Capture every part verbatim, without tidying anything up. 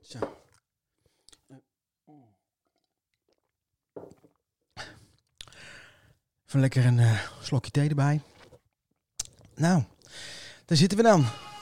Zo. Even lekker een uh, slokje thee erbij. Nou, daar zitten we dan.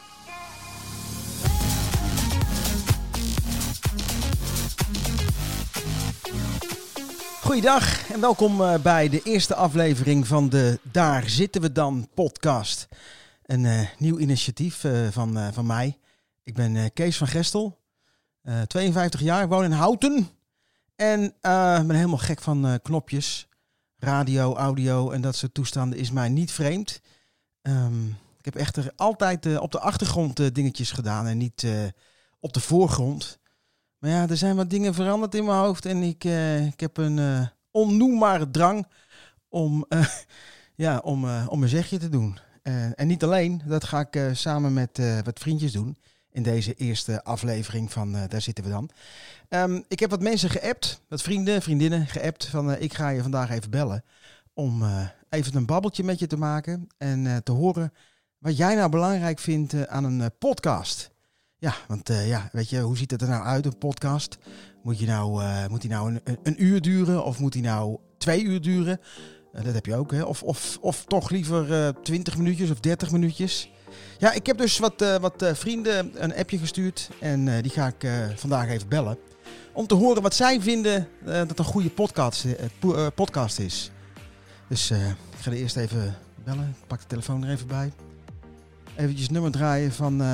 Goeiedag en welkom uh, bij de eerste aflevering van de Daar Zitten We Dan podcast. Een uh, nieuw initiatief uh, van, uh, van mij. Ik ben uh, Kees van Gestel, uh, tweeënvijftig jaar, woon in Houten. En uh, ben helemaal gek van uh, knopjes. Radio, audio en dat soort toestanden is mij niet vreemd. Um, ik heb echter altijd uh, op de achtergrond uh, dingetjes gedaan en niet uh, op de voorgrond. Maar ja, er zijn wat dingen veranderd in mijn hoofd en ik, uh, ik heb een uh, onnoembare drang om, uh, ja, om, uh, om een zegje te doen. Uh, en niet alleen, dat ga ik uh, samen met uh, wat vriendjes doen in deze eerste aflevering van uh, Daar Zitten We Dan. Um, ik heb wat mensen geappt, wat vrienden, vriendinnen geappt van uh, ik ga je vandaag even bellen om uh, even een babbeltje met je te maken en uh, te horen wat jij nou belangrijk vindt uh, aan een uh, podcast. Ja, want uh, ja, weet je, hoe ziet het er nou uit, een podcast? Moet, je nou, uh, moet die nou een, een, een uur duren of moet die nou twee uur duren? Uh, dat heb je ook, hè? Of, of, of toch liever uh, twintig minuutjes of dertig minuutjes? Ja, ik heb dus wat, uh, wat uh, vrienden een appje gestuurd en uh, die ga ik uh, vandaag even bellen. Om te horen wat zij vinden uh, dat een goede podcast, uh, po- uh, podcast is. Dus uh, ik ga er eerst even bellen. Ik pak de telefoon er even bij. Eventjes nummer draaien van uh,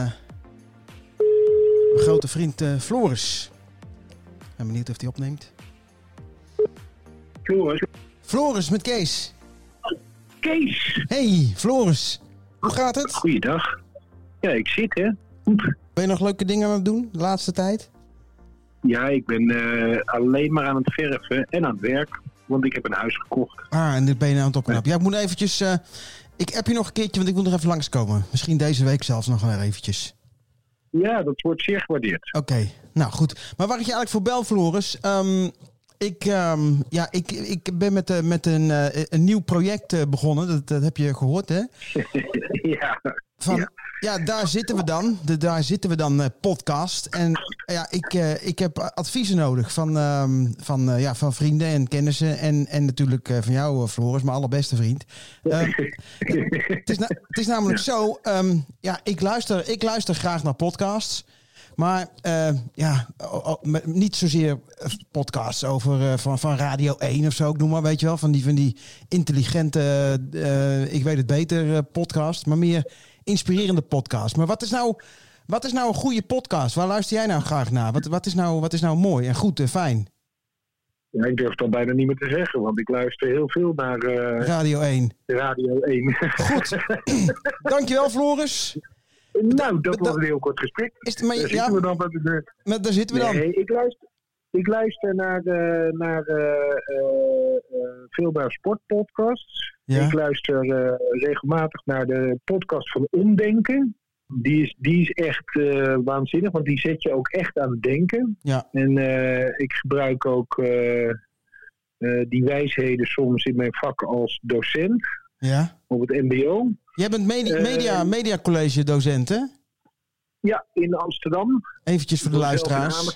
mijn grote vriend uh, Floris. Ik ben benieuwd of hij opneemt. Floris. Floris met Kees. Kees. Hey Floris. Hoe gaat het? Goeiedag. Ja, ik zit hè. Goed. Ben je nog leuke dingen aan het doen de laatste tijd? Ja, ik ben uh, alleen maar aan het verven en aan het werk. Want ik heb een huis gekocht. Ah, en dit ben je aan het opknappen. Ja, ik moet eventjes... Uh, ik app je nog een keertje, want ik wil nog even langskomen. Misschien deze week zelfs nog wel eventjes. Ja, dat wordt zeer gewaardeerd. Oké, okay, nou goed. Maar waar ik je eigenlijk voor bel, Floris... Um, ik, um, ja, ik, ik ben met, uh, met een, uh, een nieuw project uh, begonnen. Dat, dat heb je gehoord, hè? ja. Van, ja. ja, daar zitten we dan. De Daar Zitten We Dan uh, podcast. En ja, ik, uh, ik heb adviezen nodig van, um, van, uh, ja, van vrienden en kennissen. En, en natuurlijk uh, van jou, uh, Floris, mijn allerbeste vriend. Uh, het, is na, het is namelijk ja. zo, um, ja, ik luister, ik luister graag naar podcasts. Maar uh, ja, oh, oh, niet zozeer podcasts over uh, van, van Radio één of zo, ik noem maar, weet je wel. Van die, van die intelligente, uh, ik weet het beter, uh, podcast. Maar meer inspirerende podcast. Maar wat is nou, wat is nou een goede podcast? Waar luister jij nou graag naar? Wat, wat, is, nou, wat is nou mooi en goed en fijn? Ja, ik durf het al bijna niet meer te zeggen, want ik luister heel veel naar... Uh, Radio één. Radio één. Goed. Dankjewel, Floris. Nou, dat was een heel kort gesprek. Is het, maar, daar, ja, zitten we dan met de, maar daar zitten we dan. Nee, ik luister, ik luister naar, uh, naar uh, uh, uh, veel naar sportpodcasts. Ja. Ik luister uh, regelmatig naar de podcast van Omdenken. Die is, die is echt uh, waanzinnig, want die zet je ook echt aan het denken. Ja. En uh, ik gebruik ook uh, uh, die wijsheden soms in mijn vak als docent. Ja. Op het mbo. Jij bent media, media, media college docent, hè? Ja, in Amsterdam. Eventjes voor de luisteraars.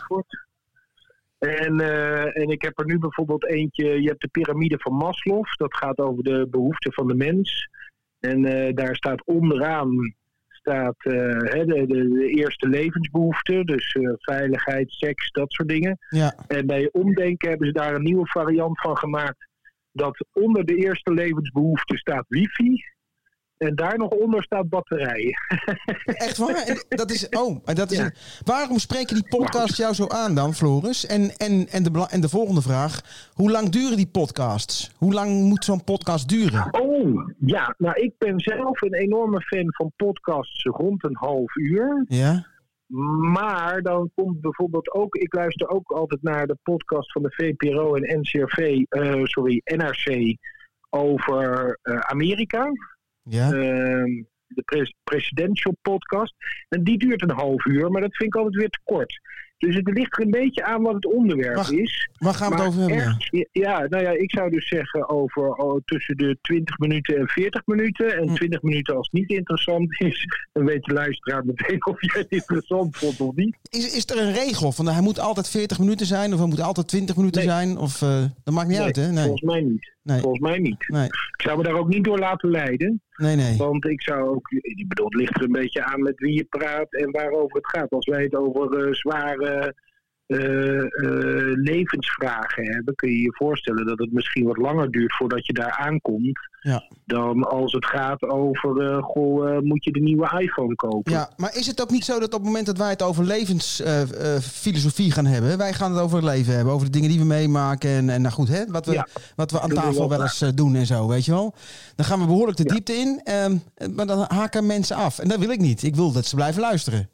En, uh, en ik heb er nu bijvoorbeeld eentje, je hebt de piramide van Maslow. Dat gaat over de behoeften van de mens. En uh, daar staat onderaan staat, uh, de, de, de eerste levensbehoefte. Dus uh, veiligheid, seks, dat soort dingen. Ja. En bij Omdenken hebben ze daar een nieuwe variant van gemaakt. Dat onder de eerste levensbehoefte staat wifi. En daar nog onder staat batterijen. Echt waar? En dat is, oh, dat is ja. een, waarom spreken die podcasts jou zo aan dan, Floris? En, en, en, de, en de volgende vraag. Hoe lang duren die podcasts? Hoe lang moet zo'n podcast duren? Oh, ja. Nou, ik ben zelf een enorme fan van podcasts rond een half uur. Ja. Maar dan komt bijvoorbeeld ook... Ik luister ook altijd naar de podcast van de V P R O en N C R V... Uh, sorry, N R C over uh, Amerika. Ja. Uh, de pres- presidential podcast. En die duurt een half uur, maar dat vind ik altijd weer te kort. Dus het ligt er een beetje aan wat het onderwerp Wacht, is. Waar gaan we het over hebben? Ergens, ja, nou ja, ik zou dus zeggen over oh, tussen de twintig minuten en veertig minuten. En hm. twintig minuten als het niet interessant is, dan weet de luisteraar meteen of jij het interessant vond of niet. Is, is er een regel van hij moet altijd veertig minuten zijn of hij moet altijd twintig minuten Nee. zijn? Of, uh, dat maakt niet Nee, uit, hè? Nee. Volgens mij niet. Nee. Volgens mij niet. Nee. Ik zou me daar ook niet door laten leiden. Nee, nee. Want ik zou ook, ik bedoel, het ligt er een beetje aan met wie je praat en waarover het gaat. Als wij het over uh, zware uh, uh, levensvragen hebben, kun je je voorstellen dat het misschien wat langer duurt voordat je daar aankomt. Ja. Dan als het gaat over, uh, goh, uh, moet je de nieuwe iPhone kopen. Ja, maar is het ook niet zo dat op het moment dat wij het over levensfilosofie uh, uh, gaan hebben, wij gaan het over het leven hebben, over de dingen die we meemaken en, en nou goed, hè, wat we, ja. wat we aan tafel wel eens uh, doen en zo, weet je wel. Dan gaan we behoorlijk de ja. diepte in, um, maar dan haken mensen af. En dat wil ik niet. Ik wil dat ze blijven luisteren.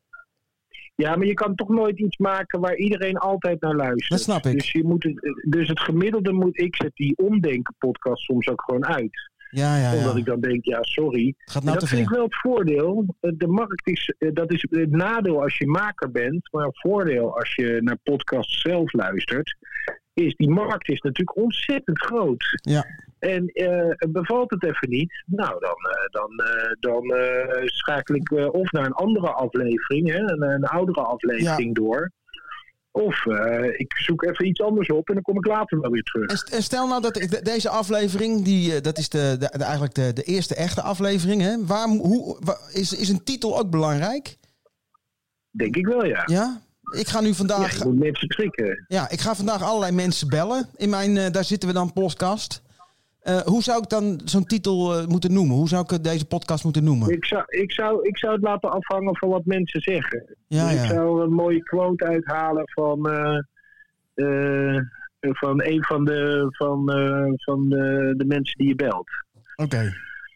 Ja, maar je kan toch nooit iets maken waar iedereen altijd naar luistert. Dat snap ik. Dus, je moet het, dus het gemiddelde moet... Ik zet die omdenken podcast soms ook gewoon uit. Ja, ja, ja. Omdat ik dan denk, ja, sorry. Gaat nou dat vind ik wel het voordeel. De markt is... Dat is het nadeel als je maker bent. Maar het voordeel als je naar podcasts zelf luistert. Is die markt is natuurlijk ontzettend groot. Ja. En uh, bevalt het even niet, nou dan, uh, dan, uh, dan uh, schakel ik uh, of naar een andere aflevering, hè, een, een oudere aflevering ja. door. Of uh, ik zoek even iets anders op en dan kom ik later wel weer terug. En stel nou dat de, deze aflevering, die, dat is de, de, de, eigenlijk de, de eerste echte aflevering, hè? Waar, hoe, waar, is, is een titel ook belangrijk? Denk ik wel, ja. Ja? Ik ga nu vandaag... Ja, je moet mensen prikken. Ja, ik ga vandaag allerlei mensen bellen. In mijn, uh, daar zitten we dan podcast. Uh, hoe zou ik dan zo'n titel uh, moeten noemen? Hoe zou ik deze podcast moeten noemen? Ik zou, ik zou, ik zou het laten afhangen van wat mensen zeggen. Ja, dus ja. Ik zou een mooie quote uithalen van, uh, uh, van een van, de, van, uh, van de, de mensen die je belt. Oké. Okay.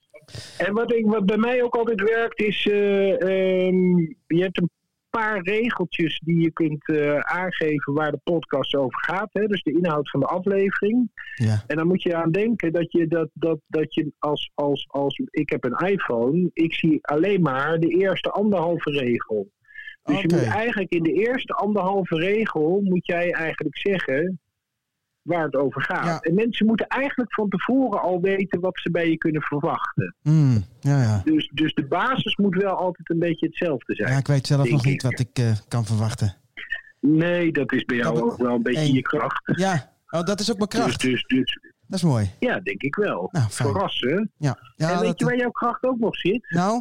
En wat, ik, wat bij mij ook altijd werkt is, uh, um, je hebt een paar regeltjes die je kunt uh, aangeven waar de podcast over gaat. Hè? Dus de inhoud van de aflevering. Ja. En dan moet je aan denken dat je dat, dat, dat je als, als, als ik heb een iPhone, ik zie alleen maar de eerste anderhalve regel. Dus okay. je moet eigenlijk in de eerste anderhalve regel moet jij eigenlijk zeggen waar het over gaat. Ja. En mensen moeten eigenlijk van tevoren al weten wat ze bij je kunnen verwachten. Mm, ja, ja. Dus, dus de basis moet wel altijd een beetje hetzelfde zijn. Ja, ik weet zelf nog niet wat ik uh, kan verwachten. Nee, dat is bij jou dat ook wel een beetje een... je kracht. Ja, oh, dat is ook mijn kracht. Dus, dus, dus... Dat is mooi. Ja, denk ik wel. Nou, verrassen. Ja. Ja, en weet dat... je waar jouw kracht ook nog zit? Nou?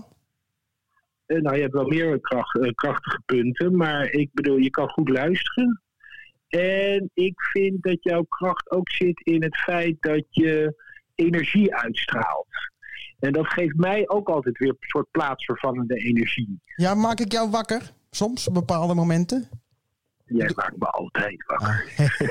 Uh, nou, je hebt wel meer kracht, uh, krachtige punten, maar ik bedoel, je kan goed luisteren. En ik vind dat jouw kracht ook zit in het feit dat je energie uitstraalt. En dat geeft mij ook altijd weer een soort plaatsvervangende energie. Ja, maak ik jou wakker? Soms, op bepaalde momenten? Jij maakt me altijd wakker.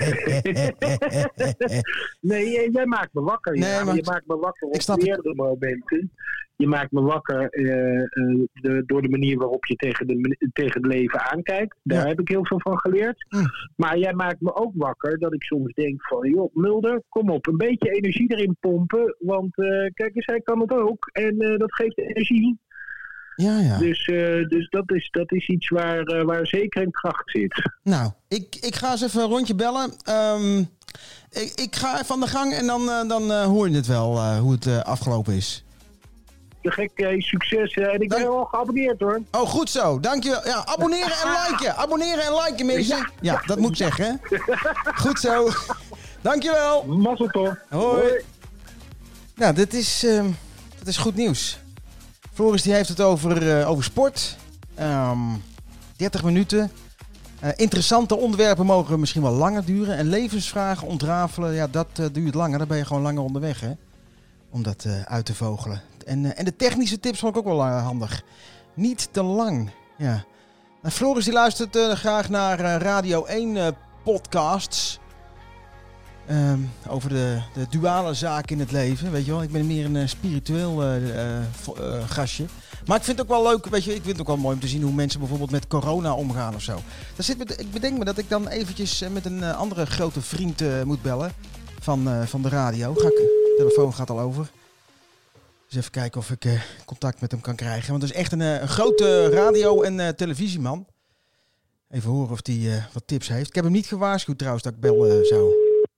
Ah. Nee, jij maakt me wakker. Nee, ja. maar je maakt me wakker op meerdere het. momenten. Je maakt me wakker uh, uh, de, door de manier waarop je tegen, de, tegen het leven aankijkt. Daar ja. heb ik heel veel van geleerd. Mm. Maar jij maakt me ook wakker dat ik soms denk van... joh, Mulder, kom op, een beetje energie erin pompen. Want uh, kijk eens, hij kan het ook. En uh, dat geeft energie. Ja, ja. Dus, uh, dus dat, is, dat is iets waar, uh, waar zeker een kracht zit. Nou, ik, ik ga eens even een rondje bellen. Um, ik, ik ga even aan de gang en dan, uh, dan uh, hoor je het wel uh, hoe het uh, afgelopen is. Te gek, hey, succes. Uh, en ik ben al geabonneerd hoor. Oh, goed zo. Dankjewel. Ja, abonneren en liken. Abonneren en liken, mensen. Ja, ja, ja dat moet ik zeggen, hè. Goed zo. Dankjewel. Mazzel toch. Hoi. Hoi. Nou, dit is, uh, dit is goed nieuws. Floris die heeft het over, uh, over sport. Um, dertig minuten. Uh, interessante onderwerpen mogen misschien wel langer duren. En levensvragen ontrafelen, ja, dat uh, duurt langer. Dan ben je gewoon langer onderweg, hè. Om dat uh, uit te vogelen. En, uh, en de technische tips vond ik ook wel uh, handig. Niet te lang. Ja. Nou, Floris die luistert uh, graag naar uh, Radio één uh, podcasts. Um, over de, de duale zaken in het leven, weet je wel. Ik ben meer een uh, spiritueel uh, uh, uh, gastje. Maar ik vind het ook wel leuk, weet je, ik vind het ook wel mooi om te zien hoe mensen bijvoorbeeld met corona omgaan of zo. Daar zit, ik bedenk me dat ik dan eventjes uh, met een uh, andere grote vriend uh, moet bellen van, uh, van de radio. Ga ik, de telefoon gaat al over. Dus even kijken of ik uh, contact met hem kan krijgen. Want het is echt een, uh, een grote radio- en uh, televisieman. Even horen of hij uh, wat tips heeft. Ik heb hem niet gewaarschuwd trouwens dat ik bellen uh, zou.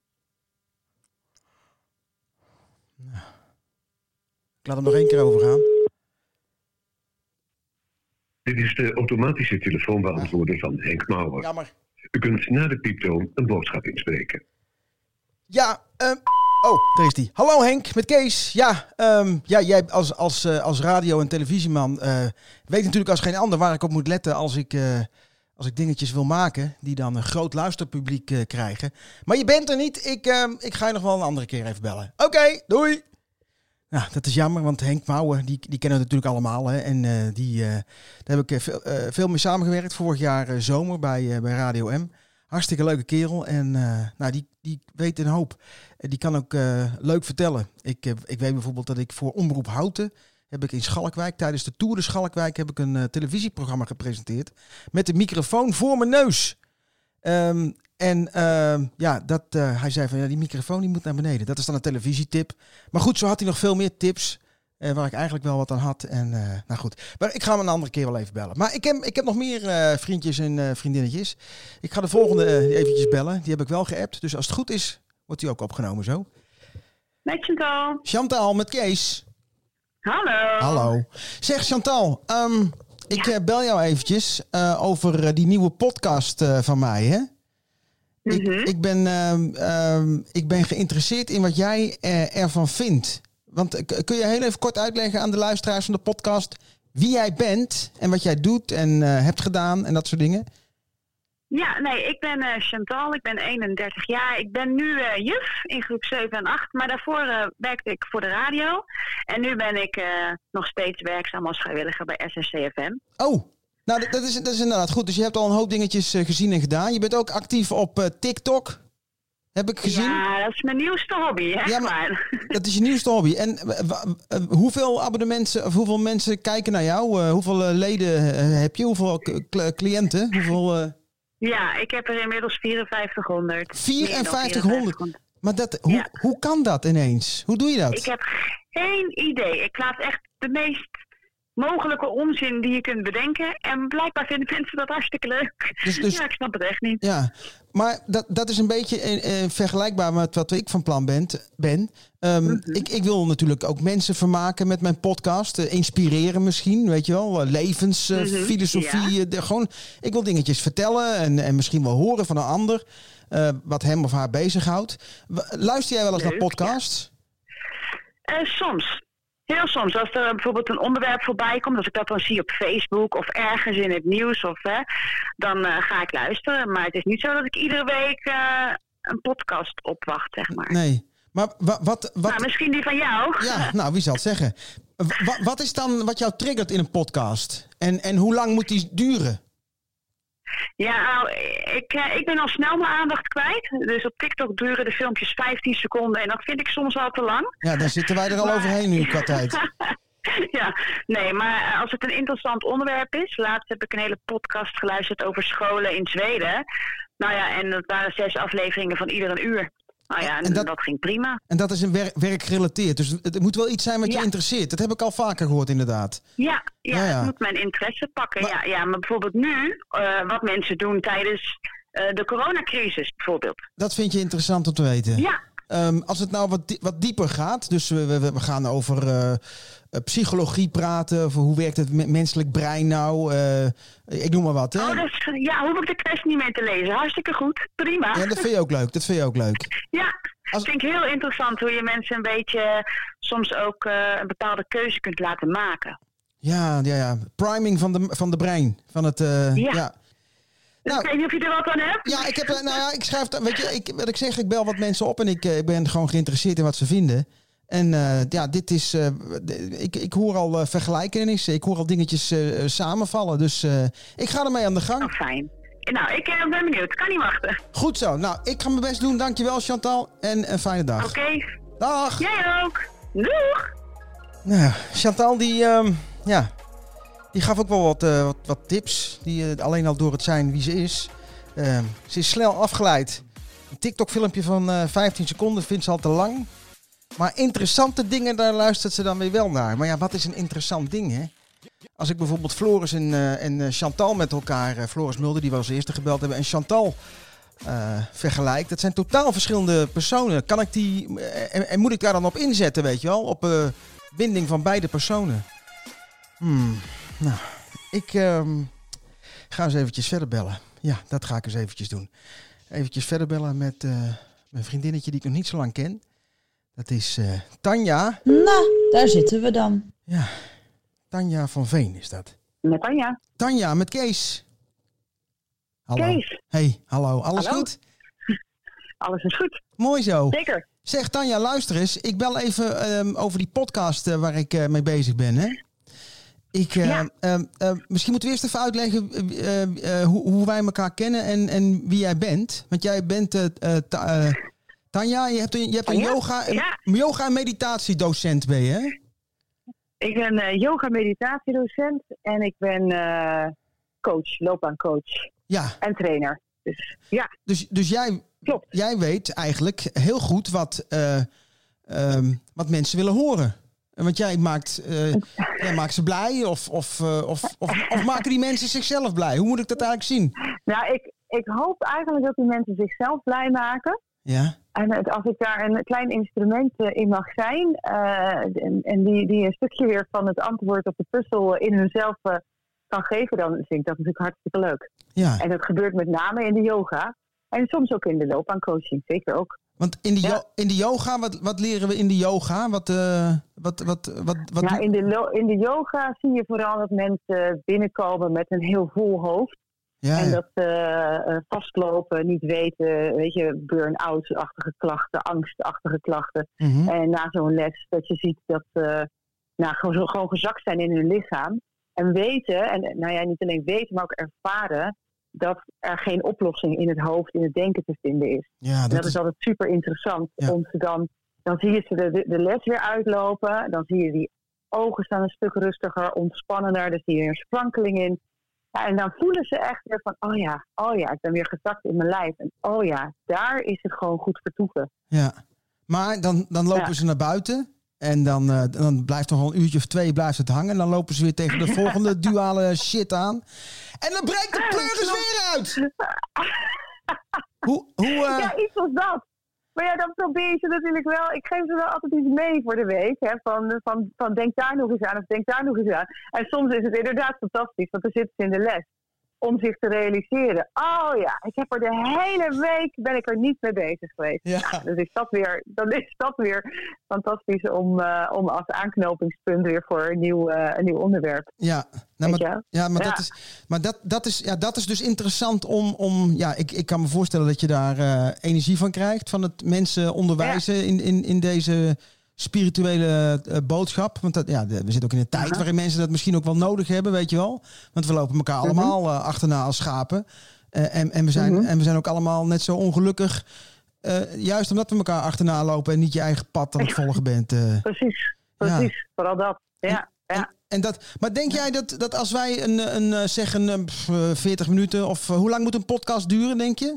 Nou. Ik laat hem nog één keer overgaan. Dit is de automatische telefoonbeantwoorder van Henk Mouwer. Jammer. U kunt na de pieptoon een boodschap inspreken. Ja, um, oh, daar is die. Hallo Henk, met Kees. Ja, um, ja jij als, als, uh, als radio- en televisieman uh, weet natuurlijk als geen ander waar ik op moet letten als ik, uh, als ik dingetjes wil maken die dan een groot luisterpubliek uh, krijgen. Maar je bent er niet. Ik, uh, ik ga je nog wel een andere keer even bellen. Oké, okay, doei. Nou, dat is jammer, want Henk Mouwen, die, die kennen we natuurlijk allemaal. Hè? En uh, die, uh, daar heb ik uh, veel, uh, veel mee samengewerkt vorig jaar uh, zomer bij, uh, bij Radio M. Hartstikke leuke kerel en uh, nou, die, die weet een hoop. Die kan ook uh, leuk vertellen. Ik, uh, ik weet bijvoorbeeld dat ik voor Omroep Houten heb ik in Schalkwijk, tijdens de Tour de Schalkwijk, heb ik een uh, televisieprogramma gepresenteerd met de microfoon voor mijn neus. Um, en uh, ja, dat, uh, hij zei van ja, die microfoon die moet naar beneden. Dat is dan een televisietip. Maar goed, zo had hij nog veel meer tips uh, waar ik eigenlijk wel wat aan had. En uh, nou goed, maar ik ga hem een andere keer wel even bellen. Maar ik heb, ik heb nog meer uh, vriendjes en uh, vriendinnetjes. Ik ga de volgende uh, eventjes bellen. Die heb ik wel geappt. Dus als het goed is, wordt die ook opgenomen zo. Met Chantal. Chantal, met Kees. Hallo. Hallo. Zeg Chantal, um, ik ja. uh, bel jou eventjes uh, over uh, die nieuwe podcast uh, van mij, hè? Mm-hmm. Ik, ik, ben, uh, um, ik ben geïnteresseerd in wat jij uh, ervan vindt. Want uh, kun je heel even kort uitleggen aan de luisteraars van de podcast wie jij bent en wat jij doet en uh, hebt gedaan en dat soort dingen? Ja, nee, ik ben uh, Chantal, ik ben eenendertig jaar. Ik ben nu uh, juf in groep zeven en acht, maar daarvoor uh, werkte ik voor de radio. En nu ben ik uh, nog steeds werkzaam als vrijwilliger bij S R C F M. Oh, nou dat is, dat is inderdaad goed. Dus je hebt al een hoop dingetjes uh, gezien en gedaan. Je bent ook actief op uh, TikTok, heb ik gezien. Ja, dat is mijn nieuwste hobby, hè? Ja, maar dat is je nieuwste hobby. En uh, uh, hoeveel abonnementen, of hoeveel mensen kijken naar jou? Uh, hoeveel uh, leden uh, heb je? Hoeveel k- cliënten? Hoeveel... Uh... Ja, ik heb er inmiddels vierenvijftighonderd. vierenvijftighonderd? Maar dat, hoe, ja. hoe kan dat ineens? Hoe doe je dat? Ik heb geen idee. Ik laat echt de meest mogelijke onzin die je kunt bedenken. En blijkbaar vinden mensen dat hartstikke leuk. Dus, dus, ja, ik snap het echt niet. Ja, maar dat, dat is een beetje uh, vergelijkbaar met wat ik van plan ben. ben. Um, mm-hmm. ik, ik wil natuurlijk ook mensen vermaken met mijn podcast. Uh, inspireren misschien, weet je wel. Uh, levens, uh, mm-hmm. filosofie. Ja. Uh, gewoon, ik wil dingetjes vertellen en, en misschien wel horen van een ander. Uh, wat hem of haar bezighoudt. Luister jij wel eens leuk, naar podcasts? Ja. Uh, soms. Heel soms, als er bijvoorbeeld een onderwerp voorbij komt, als ik dat dan zie op Facebook of ergens in het nieuws, of, hè, dan uh, ga ik luisteren. Maar het is niet zo dat ik iedere week uh, een podcast opwacht, zeg maar. Nee, maar wa- wat... wat... Nou, misschien die van jou. Ja, nou, wie zal het zeggen? W- wat is dan wat jou triggert in een podcast? En, en hoe lang moet die duren? Ja, nou, ik, ik ben al snel mijn aandacht kwijt. Dus op TikTok duren de filmpjes vijftien seconden en dat vind ik soms al te lang. Ja, dan zitten wij er al maar... overheen nu qua tijd. Ja, nee, maar als het een interessant onderwerp is. Laatst heb ik een hele podcast geluisterd over scholen in Zweden. Nou ja, en dat waren zes afleveringen van ieder een uur. Nou ja, en, en dat, dat ging prima. En dat is een wer- werkgerelateerd. Dus het moet wel iets zijn wat je ja. interesseert. Dat heb ik al vaker gehoord inderdaad. Ja, ja, ja, ja. Het moet mijn interesse pakken. Maar, ja, ja, maar bijvoorbeeld nu, uh, wat mensen doen tijdens uh, de coronacrisis bijvoorbeeld. Dat vind je interessant om te weten? Ja. Um, als het nou wat, di- wat dieper gaat, dus we, we, we gaan over uh, psychologie praten, of hoe werkt het m- menselijk brein nou, uh, ik noem maar wat. Hè? Oh, dus, ja, hoef ik de kwestie niet mee te lezen. Hartstikke goed, prima. Ja, dat vind je ook leuk, dat vind je ook leuk. Ja, Als... vind ik heel interessant hoe je mensen een beetje soms ook uh, een bepaalde keuze kunt laten maken. Ja, ja, ja. Priming van de, van de brein, van het, uh, ja. ja. Nou, ik weet niet of je er wat aan hebt. Ja, ik heb, nou ja, ik schrijf, weet je, ik, wat ik zeg, ik bel wat mensen op en ik, ik ben gewoon geïnteresseerd in wat ze vinden. En uh, ja, dit is, uh, ik, ik hoor al uh, vergelijkenissen, ik hoor al dingetjes uh, samenvallen, dus uh, ik ga ermee aan de gang. Oh, fijn. Nou, ik uh, ben benieuwd, ik kan niet wachten. Goed zo, nou, ik ga mijn best doen, dankjewel Chantal en een fijne dag. Oké. Okay. Dag. Jij ook. Doeg. Nou, Chantal die, um, ja... Die gaf ook wel wat, uh, wat, wat tips, die uh, alleen al door het zijn wie ze is. Uh, ze is snel afgeleid. Een TikTok-filmpje van uh, vijftien seconden vindt ze al te lang. Maar interessante dingen, daar luistert ze dan weer wel naar. Maar ja, wat is een interessant ding, hè? als ik bijvoorbeeld Floris en, uh, en uh, Chantal met elkaar, uh, Floris Mulder, die we als eerste gebeld hebben, en Chantal uh, vergelijk. Dat zijn totaal verschillende personen. Kan ik die, uh, en, en moet ik daar dan op inzetten, weet je wel? Op uh, binding van beide personen. Hmm, nou, ik uh, ga eens eventjes verder bellen. Ja, dat ga ik eens eventjes doen. Eventjes verder bellen met uh, mijn vriendinnetje die ik nog niet zo lang ken. Dat is uh, Tanja. Nou, daar zitten we dan. Ja, Tanja van Veen is dat. Met Tanja. Tanja, met Kees. Hallo. Kees. Hey, hallo. Alles Hallo. goed? Alles is goed. Mooi zo. Zeker. Zeg Tanja, luister eens. Ik bel even um, over die podcast uh, waar ik uh, mee bezig ben. Hè? Ik, uh, Ja. uh, uh, misschien moeten we eerst even uitleggen uh, uh, hoe, hoe wij elkaar kennen en, en wie jij bent. Want jij bent uh, uh, ta- uh, Tanja, je hebt een, je hebt een Tanja? yoga, een Ja. yoga en meditatiedocent ben je, hè? Ik ben uh, yoga-meditatiedocent en ik ben uh, coach, loopbaancoach Ja, en trainer. Dus ja, dus, dus jij, klopt. jij weet eigenlijk heel goed wat, uh, um, wat mensen willen horen. Want jij maakt, uh, jij maakt ze blij of, of, uh, of, of, of maken die mensen zichzelf blij? Hoe moet ik dat eigenlijk zien? Nou, ik, ik hoop eigenlijk dat die mensen zichzelf blij maken. Ja, En het, als ik daar een klein instrument uh, in mag zijn, uh, en, en die, die een stukje weer van het antwoord op de puzzel in hunzelf uh, kan geven, dan vind ik dat natuurlijk hartstikke leuk. ja. En dat gebeurt met name in de yoga. En soms ook in de loopbaancoaching, zeker ook. Want in de, Ja. yo- in de yoga, wat, wat leren we in de yoga? Wat, uh, wat, wat, wat, wat Nou, doe- in, de lo- in de yoga zie je vooral dat mensen binnenkomen met een heel vol hoofd. ja, En ja. dat uh, vastlopen, niet weten, weet je, burn-out-achtige klachten, angstachtige klachten. Mhm. En na zo'n les dat je ziet dat uh, nou, gewoon, gewoon gezakt zijn in hun lichaam. En weten, en nou ja, niet alleen weten, maar ook ervaren dat er geen oplossing in het hoofd, in het denken te vinden is. Ja, En dat dat is is, altijd super interessant. Ja. Om ze dan, dan zie je ze de, de, de les weer uitlopen. Dan zie je die ogen staan een stuk rustiger, ontspannender. Dan zie je er een sprankeling in. Ja, en dan voelen ze echt weer van, oh ja, oh ja, ik ben weer gezakt in mijn lijf. En oh ja, daar is het gewoon goed vertoeven. ja. Maar dan, dan lopen Ja. ze naar buiten. En dan, uh, dan blijft nog wel een uurtje of twee blijft het hangen. En dan lopen ze weer tegen de volgende duale shit aan. En dan breekt de pleuris weer uit. Hoe, hoe, uh, Ja, iets als dat. Maar ja, dan probeer je ze natuurlijk wel. Ik geef ze wel altijd iets mee voor de week. Hè, van, van, van denk daar nog eens aan of denk daar nog eens aan. En soms is het inderdaad fantastisch. Want dan zitten ze in de les. Om zich te realiseren. Oh ja, ik heb er de hele week ben ik er niet mee bezig geweest. Ja. Nou, dan is dat weer, dan is dat weer fantastisch om, uh, om als aanknopingspunt weer voor een nieuw, uh, een nieuw onderwerp. ja, nou, Weet maar, je? ja, maar, Ja. Dat, is, maar dat, dat, is, ja, dat is dus interessant om... om ja, ik, ik kan me voorstellen dat je daar uh, energie van krijgt. Van het mensen onderwijzen ja. in, in, in deze spirituele uh, boodschap. Want dat, ja, we zitten ook in een tijd uh-huh. waarin mensen dat misschien ook wel nodig hebben, weet je wel. Want we lopen elkaar uh-huh. allemaal uh, achterna als schapen. Uh, en, en, we zijn, uh-huh. en we zijn ook allemaal net zo ongelukkig. Uh, juist omdat we elkaar achterna lopen en niet je eigen pad aan het volgen bent. Uh. Precies, precies. Ja. Vooral dat. Ja, en, ja. En, en dat, maar denk jij dat, dat als wij een, een, zeggen een, veertig minuten of hoe lang moet een podcast duren, denk je?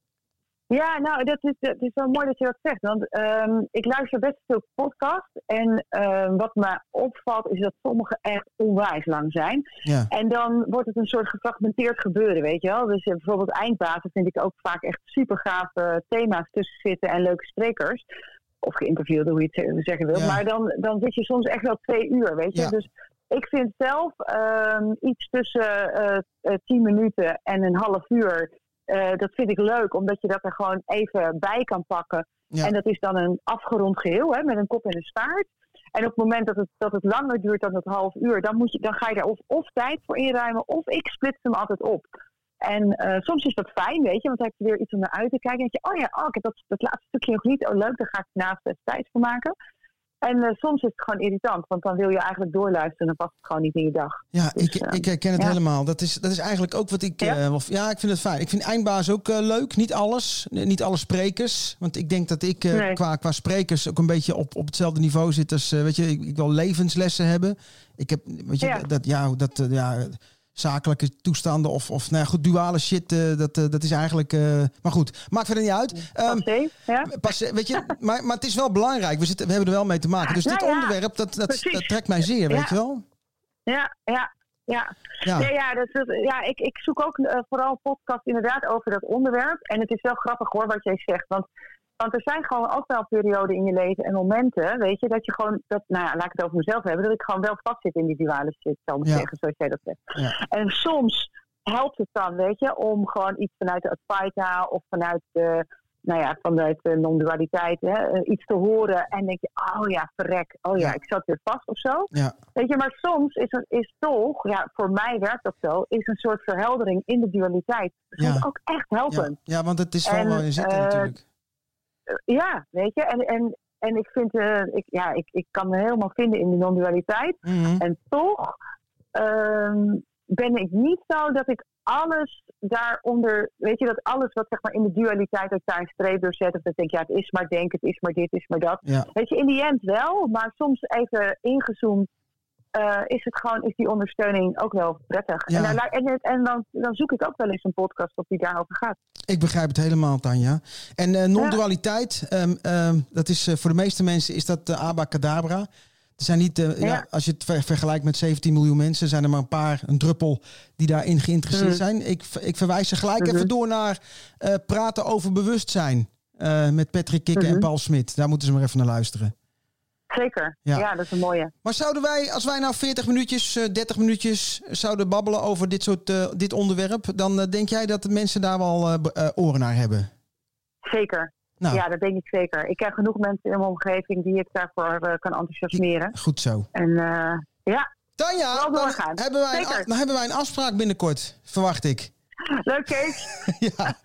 Ja, nou, dat is, het is wel mooi dat je dat zegt. Want um, ik luister best veel podcasts. En um, wat me opvalt is dat sommige echt onwijs lang zijn. Ja. En dan wordt het een soort gefragmenteerd gebeuren, weet je wel. Dus uh, bijvoorbeeld eindbazen vind ik ook vaak echt super gave thema's tussen zitten en leuke sprekers. Of geïnterviewden, hoe je het zeggen wil. Ja. Maar dan, dan zit je soms echt wel twee uur, weet je. Ja. Dus ik vind zelf um, iets tussen uh, uh, tien minuten en een half uur... Uh, dat vind ik leuk, omdat je dat er gewoon even bij kan pakken. Ja. En dat is dan een afgerond geheel, hè, met een kop en een staart. En op het moment dat het, dat het langer duurt dan het half uur... dan, moet je, dan ga je daar of, of tijd voor inruimen, of ik splits hem altijd op. En uh, soms is dat fijn, weet je, want dan heb je weer iets om naar uit te kijken. En denk je, oh ja, oh, ik heb dat, dat laatste stukje nog niet. Oh leuk, daar ga ik naast even tijd voor maken. En uh, soms is het gewoon irritant, want dan wil je eigenlijk doorluisteren en dan past het gewoon niet in je dag. Ja, dus, ik, uh, ik herken het ja. helemaal. Dat is, dat is eigenlijk ook wat ik... Ja? Uh, of, ja, ik vind het fijn. Ik vind eindbaas ook uh, leuk. Niet alles. Niet alle sprekers. Want ik denk dat ik uh, nee. qua, qua sprekers ook een beetje op, op hetzelfde niveau zit als... Uh, weet je, ik, ik wil levenslessen hebben. Ik heb, weet je, ja. dat... Ja, dat uh, ja, zakelijke toestanden of, of nou ja, goed, duale shit, uh, dat, uh, dat is eigenlijk... Uh, maar goed, maakt verder niet uit. Um, passé, ja. Passé, weet je, maar, maar het is wel belangrijk. We, zitten, we hebben er wel mee te maken. Dus nou, dit ja, onderwerp, dat, dat, dat trekt mij zeer, ja. weet je wel? Ja, ja. Ja, Ja. Nee, ja, dat, dat- ja ik, ik zoek ook uh, vooral podcast inderdaad over dat onderwerp. En het is wel grappig hoor wat jij zegt. Want, want er zijn gewoon ook wel perioden in je leven en momenten, weet je, dat je gewoon, dat, nou ja, laat ik het over mezelf hebben, dat ik gewoon wel vastzit in die duale shit, zal ik maar Ja. zeggen, zoals jij dat zegt. Ja. En soms helpt het dan, weet je, om gewoon iets vanuit de Advaita of vanuit de, nou ja, vanuit de non-dualiteit, hè, iets te horen en denk je, oh ja, verrek, oh ja, Ja. ik zat weer vast of zo. Ja. Weet je, maar soms is, er, is toch, ja, voor mij werkt dat zo, is een soort verheldering in de dualiteit. Dat Ja. is ook echt Ja. helpen. ja, want het is wel En, waar je zit uh, natuurlijk. Ja, weet je, en, en, en ik vind, uh, ik, ja, ik, ik kan me helemaal vinden in die non-dualiteit. Mm-hmm. En toch um, ben ik niet zo dat ik alles daaronder, weet je, dat alles wat zeg maar in de dualiteit, dat ik daar een streep door zet, of dat ik denk, ja, het is maar denken, het is maar dit, het is maar dat. Ja. Weet je, in die end wel, maar soms even ingezoomd, uh, is het gewoon, is die ondersteuning ook wel prettig. Ja. En, daar, en, en dan, dan zoek ik ook wel eens een podcast op die daarover gaat. Ik begrijp het helemaal, Tanja. En uh, non-dualiteit, ja. um, um, dat is uh, voor de meeste mensen is dat uh, abacadabra. Er zijn niet, uh, ja. Ja, als je het ver- vergelijkt met zeventien miljoen mensen, zijn er maar een paar, een druppel, die daarin geïnteresseerd mm. zijn. Ik, ik verwijs ze gelijk mm-hmm. even door naar uh, Praten over Bewustzijn uh, met Patrick Kikke mm-hmm. en Paul Smit. Daar moeten ze maar even naar luisteren. Zeker, ja. ja, dat is een mooie. Maar zouden wij, als wij nou veertig minuutjes, uh, dertig minuutjes zouden babbelen over dit soort uh, dit onderwerp, dan uh, denk jij dat de mensen daar wel uh, uh, oren naar hebben? Zeker. Nou. Ja, dat denk ik zeker. Ik ken genoeg mensen in mijn omgeving die ik daarvoor uh, kan enthousiasmeren. Goed zo. En uh, ja, Tanja, dan hebben, wij een, dan hebben wij een afspraak binnenkort, verwacht ik. Leuk, Kees. Ja.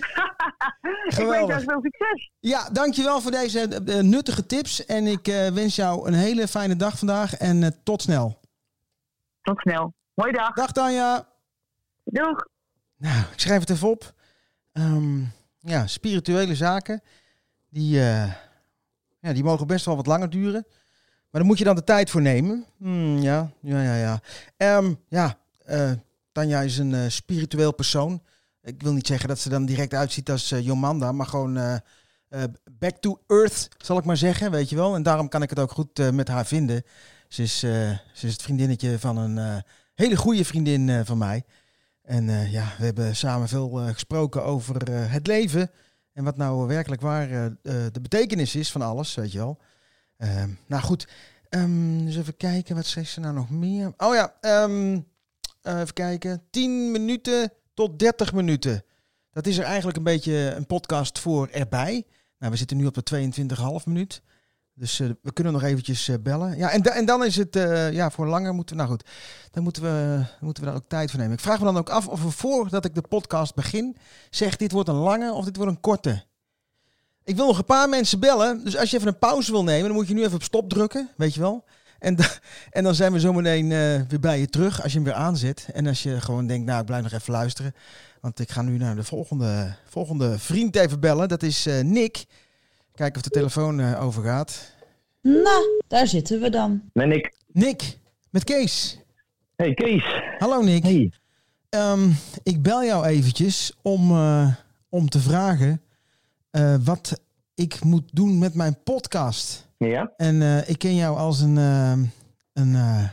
Ik wens jou veel succes. Ja, dankjewel voor deze uh, nuttige tips. En ik uh, wens jou een hele fijne dag vandaag. En uh, tot snel. Tot snel. Mooie dag. Dag, Tanja. Doeg. Nou, ik schrijf het even op. Um, ja, spirituele zaken. Die, uh, ja, die mogen best wel wat langer duren. Maar daar moet je dan de tijd voor nemen. Hmm, ja, ja, ja, ja. Um, ja, uh, Tanja is een uh, spiritueel persoon. Ik wil niet zeggen dat ze dan direct uitziet als uh, Jomanda, maar gewoon uh, uh, back to earth, zal ik maar zeggen, weet je wel. En daarom kan ik het ook goed uh, met haar vinden. Ze is, uh, ze is het vriendinnetje van een uh, hele goede vriendin uh, van mij. En uh, ja, we hebben samen veel uh, gesproken over uh, het leven en wat nou werkelijk waar uh, uh, de betekenis is van alles, weet je wel. Uh, nou goed, um, dus even kijken, wat schreef ze nou nog meer? Oh ja, um, uh, even kijken, tien minuten tot dertig minuten. Dat is er eigenlijk een beetje een podcast voor erbij. Nou, we zitten nu op de tweeëntwintig komma vijf minuut. Dus uh, we kunnen nog eventjes uh, bellen. Ja, en, da- en dan is het, uh, ja, voor langer moeten we, nou goed, dan moeten we, dan moeten we daar ook tijd voor nemen. Ik vraag me dan ook af of we voordat ik de podcast begin, zeg dit wordt een lange of dit wordt een korte. Ik wil nog een paar mensen bellen, dus als je even een pauze wil nemen, dan moet je nu even op stop drukken, weet je wel. En, da- en dan zijn we zometeen uh, weer bij je terug als je hem weer aanzet. En als je gewoon denkt, nou ik blijf nog even luisteren. Want ik ga nu naar de volgende, volgende vriend even bellen, dat is uh, Nick. Kijken of de telefoon uh, overgaat. Nou, daar zitten we dan. Nee, Nick. Nick, met Kees. Hey, Kees. Hallo, Nick. Hey. Um, ik bel jou eventjes om, uh, om te vragen uh, wat ik moet doen met mijn podcast. Ja? En uh, ik ken jou als een, uh, een uh,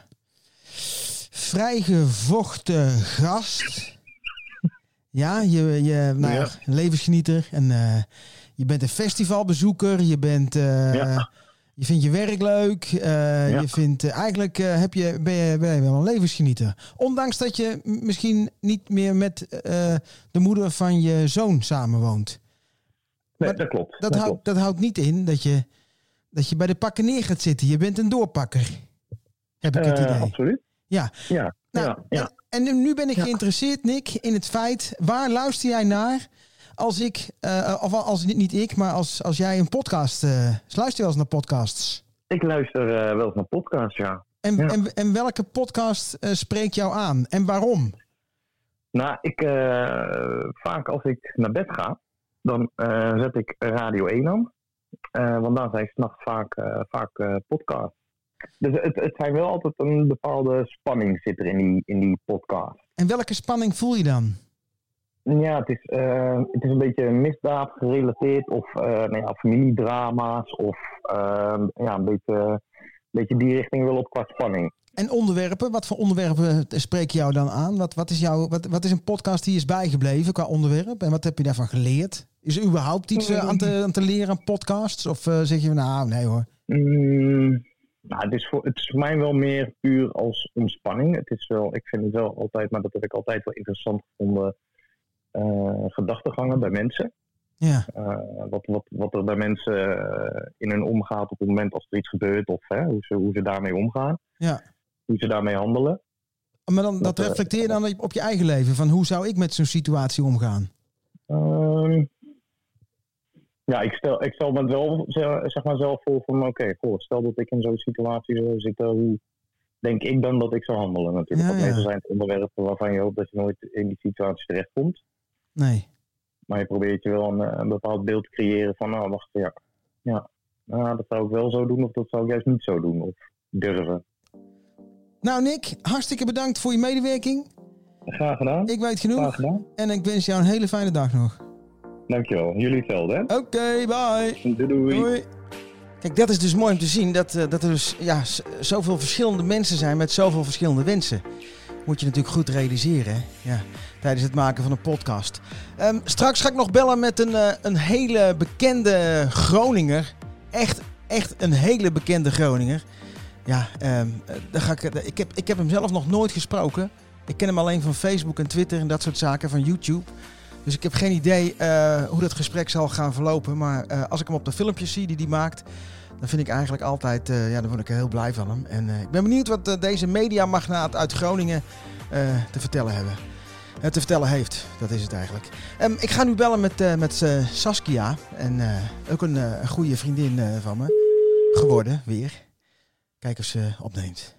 vrijgevochten gast. Ja, je, je nou, ja. een levensgenieter en... Uh, Je bent een festivalbezoeker, je, bent, uh, ja. je vindt je werk leuk. Uh, ja. Je vindt, uh, eigenlijk uh, heb je, ben, je, ben je wel een levensgenieter. Ondanks dat je m- misschien niet meer met uh, de moeder van je zoon samenwoont. Nee, maar dat klopt. Dat, dat, houdt, klopt. dat houdt niet in dat je, dat je bij de pakken neer gaat zitten. Je bent een doorpakker, heb ik uh, het idee. Absoluut. Ja. Ja. Nou, ja, ja. En, en nu ben ik ja. geïnteresseerd, Nick, in het feit, waar luister jij naar... Als ik, uh, of als niet ik, maar als, als jij een podcast... Uh, luister je wel eens naar podcasts? Ik luister uh, wel eens naar podcasts, ja. En, ja. en, en welke podcast uh, spreekt jou aan? En waarom? Nou, ik... Uh, vaak als ik naar bed ga, dan uh, zet ik Radio één aan. Uh, want daar zijn s'nachts vaak, uh, vaak uh, podcasts. Dus het, het zijn wel altijd een bepaalde spanning zit er in die, in die podcast. En welke spanning voel je dan? Ja, het is, uh, het is een beetje misdaad gerelateerd of uh, nou ja, familiedrama's of uh, ja, een beetje, een beetje die richting wel op qua spanning. en onderwerpen, wat voor onderwerpen spreek je jou dan aan? Wat, wat, is jouw, wat, wat is een podcast die is bijgebleven qua onderwerp? En wat heb je daarvan geleerd? Is er überhaupt iets uh, aan, te, aan te leren aan podcasts? Of uh, zeg je nou, nee hoor? Mm, nou, het, is voor, het is voor mij wel meer puur als ontspanning. Het is wel, ik vind het wel altijd, maar dat heb ik altijd wel interessant gevonden, uh, gedachtegangen bij mensen. Ja. Uh, wat, wat, wat er bij mensen uh, in hun omgaat op het moment als er iets gebeurt. Of hè, hoe, ze, hoe ze daarmee omgaan. Ja. Hoe ze daarmee handelen. Maar dan, dat, dat reflecteer je dan op je eigen leven. Van hoe zou ik met zo'n situatie omgaan? Um, ja, ik stel, ik stel me het wel zeg maar zelf voor van oké, okay, stel dat ik in zo'n situatie zou zitten. Hoe denk ik dan dat ik zou handelen natuurlijk. Ja, Want ja. meestal zijn het onderwerpen waarvan je hoopt dat je nooit in die situatie terechtkomt. Nee. Maar je probeert je wel een, een bepaald beeld te creëren van, nou wacht, ja, ja nou, dat zou ik wel zo doen of dat zou ik juist niet zo doen of durven. Nou Nick, hartstikke bedankt voor je medewerking. Graag gedaan. Ik weet genoeg. Graag gedaan. En ik wens jou een hele fijne dag nog. Dankjewel. Jullie hetzelfde, hè? Oké, okay, bye. Doei, doei. Doei. Kijk, dat is dus mooi om te zien dat, uh, dat er dus ja, z- zoveel verschillende mensen zijn met zoveel verschillende wensen. Moet je natuurlijk goed realiseren, hè? Ja, tijdens het maken van een podcast. Um, straks ga ik nog bellen met een, uh, een hele bekende Groninger. Echt, echt een hele bekende Groninger. Ja, um, dan ga ik, ik, heb, ik heb hem zelf nog nooit gesproken. Ik ken hem alleen van Facebook en Twitter en dat soort zaken, van YouTube. Dus ik heb geen idee uh, hoe dat gesprek zal gaan verlopen. Maar uh, als ik hem op de filmpjes zie die hij maakt, dan vind ik eigenlijk altijd, uh, ja, dan word ik heel blij van hem. En uh, ik ben benieuwd wat uh, deze mediamagnaat uit Groningen uh, te vertellen hebben. Uh, te vertellen heeft, dat is het eigenlijk. Um, ik ga nu bellen met, uh, met uh, Saskia. En uh, ook een, uh, een goede vriendin uh, van me geworden, weer. Kijk of ze opneemt.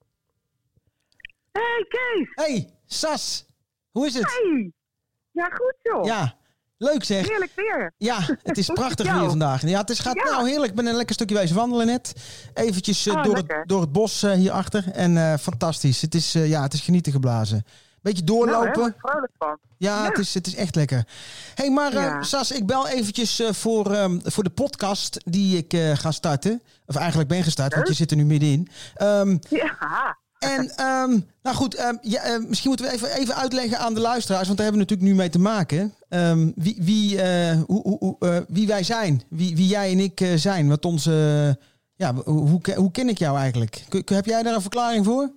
Hey Kees! Hey, Sas! Hoe is het? Hey! Ja, goed joh. Ja, leuk zeg. Heerlijk weer. Ja, het is prachtig Jou? weer vandaag. Ja, het is, gaat Ja. nou heerlijk. Ik ben een lekker stukje wezen wandelen net. Eventjes uh, Oh, door, het, lekker. door het bos uh, hierachter. En uh, fantastisch. Het is, uh, ja, het is genieten geblazen. Beetje doorlopen. Nou, hè, vrolijk van. Ja, Ja. Het, is, het is echt lekker. Hé, hey, maar uh, Ja. Sas, ik bel eventjes uh, voor, um, voor de podcast die ik uh, ga starten. Of eigenlijk ben gestart, want je zit er nu middenin. Um, Ja. en, um, nou goed, um, ja, uh, misschien moeten we even, even uitleggen aan de luisteraars, want daar hebben we natuurlijk nu mee te maken. Um, wie, wie, uh, hoe, hoe, uh, wie wij zijn, wie, wie jij en ik uh, zijn, wat onze, uh, ja, hoe, hoe, hoe ken ik jou eigenlijk? K- heb jij daar een verklaring voor?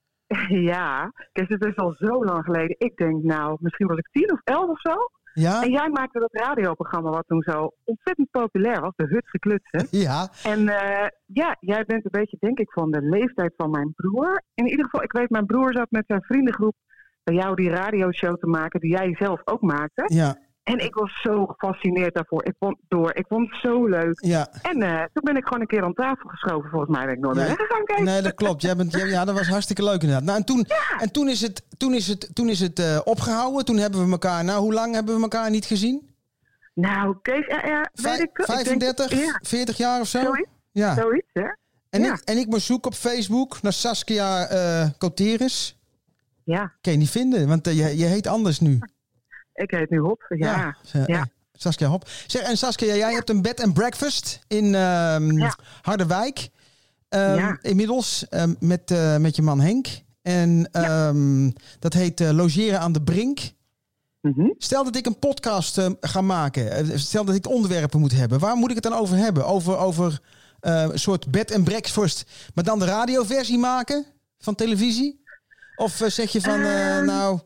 Ja. Kees, het is al zo lang geleden. Ik denk nou, misschien was ik tien of elf of zo. Ja? En jij maakte dat radioprogramma wat toen zo ontzettend populair was. De Hutse Klutsen. Ja. En uh, ja, jij bent een beetje, denk ik, van de leeftijd van mijn broer. In ieder geval, ik weet, mijn broer zat met zijn vriendengroep bij jou die radioshow te maken, die jij zelf ook maakte. Ja. En ik was zo gefascineerd daarvoor. Ik vond, door. Ik vond het zo leuk. Ja. En uh, toen ben ik gewoon een keer aan tafel geschoven. Volgens mij ben ik nooit meer Nee. weggegaan. Kees. Nee, dat klopt. Jij bent, ja, dat was hartstikke leuk inderdaad. Nou, en toen, Ja. en toen is het, toen is het, toen is het uh, opgehouden. Toen hebben we elkaar, nou, hoe lang hebben we elkaar niet gezien? Nou, Kees, ja, ja, weet Vij- ik wel. vijfendertig, Ik denk, ja, veertig jaar of zo? zoiets, Ja. zoiets, hè? En, ja. ik, en ik moest zoeken op Facebook naar Saskia uh, Coteris. Ja, Kan je niet vinden, want uh, je, je heet anders nu. ik heet nu Hop. Ja, uh, ja. Saskia Hop. Zeg, en Saskia, jij hebt een bed and breakfast in um, Ja. Harderwijk. Um, Ja. Inmiddels um, met, uh, met je man Henk. En um, dat heet uh, Logeren aan de Brink. Mhm. Stel dat ik een podcast uh, ga maken. Uh, stel dat ik onderwerpen moet hebben. Waar moet ik het dan over hebben? Over, over uh, een soort bed and breakfast. Maar dan de radioversie maken van televisie? Of uh, zeg je van, uh, Um, nou...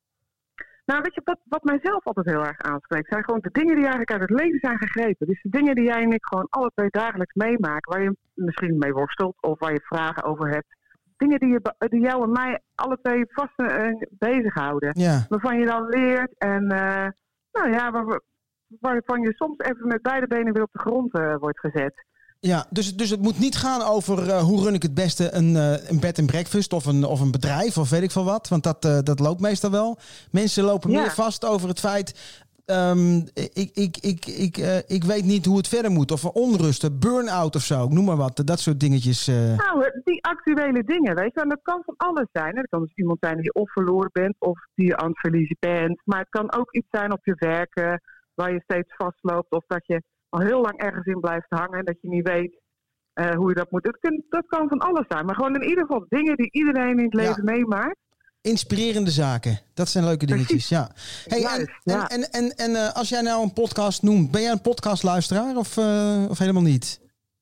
Nou, weet je, wat, wat mijzelf altijd heel erg aanspreekt, zijn gewoon de dingen die eigenlijk uit het leven zijn gegrepen. Dus de dingen die jij en ik gewoon alle twee dagelijks meemaken, waar je misschien mee worstelt of waar je vragen over hebt. Dingen die, je, die jou en mij alle twee vast uh, bezighouden. Ja. Waarvan je dan leert en, uh, nou ja, waar, waarvan je soms even met beide benen weer op de grond uh, wordt gezet. Ja, dus, dus het moet niet gaan over uh, hoe run ik het beste een, uh, een bed and breakfast of een, of een bedrijf of weet ik veel wat. Want dat, uh, dat loopt meestal wel. Mensen lopen Ja. meer vast over het feit... Um, ik, ik, ik, ik, uh, ik weet niet hoe het verder moet. Of onrusten, burn-out of zo. Noem maar wat. Dat soort dingetjes. Uh... Nou, die actuele dingen, weet je. En dat kan van alles zijn. Hè. Dat kan dus iemand zijn die je of verloren bent of die je aan het verliezen bent. Maar het kan ook iets zijn op je werk uh, waar je steeds vastloopt. Of dat je al heel lang ergens in blijft hangen en dat je niet weet Uh, hoe je dat moet. Dat kan, dat kan van alles zijn. Maar gewoon in ieder geval dingen die iedereen in het leven ja. meemaakt. Inspirerende zaken. Dat zijn leuke dingetjes. Ja. Hey, Juist, en ja. en, en, en uh, als jij nou een podcast noemt, ben jij een podcastluisteraar of, uh, of helemaal niet?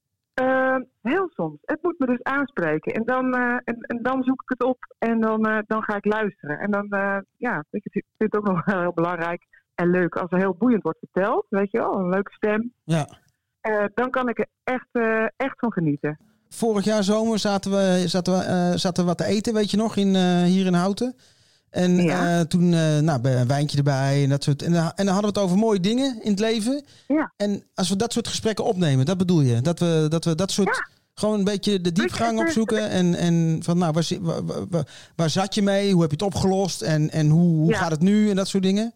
Uh, heel soms. Het moet me dus aanspreken. En dan, uh, en, en dan zoek ik het op en dan, uh, dan ga ik luisteren. En dan, uh, ja, weet je, ik vind het ook nog heel belangrijk en leuk als er heel boeiend wordt verteld. Weet je wel, een leuke stem. Ja. Uh, dan kan ik er echt, uh, echt van genieten. Vorig jaar zomer zaten we, zaten we, uh, zaten we wat te eten, weet je nog, in, uh, hier in Houten. En ja. uh, toen uh, nou, een wijntje erbij en dat soort. En, uh, en dan hadden we het over mooie dingen in het leven. Ja. En als we dat soort gesprekken opnemen, dat bedoel je? Dat we dat, we dat soort ja. gewoon een beetje de diepgang opzoeken. En, en van nou, waar, waar, waar, waar zat je mee? Hoe heb je het opgelost? En, en hoe, hoe ja. gaat het nu? En dat soort dingen.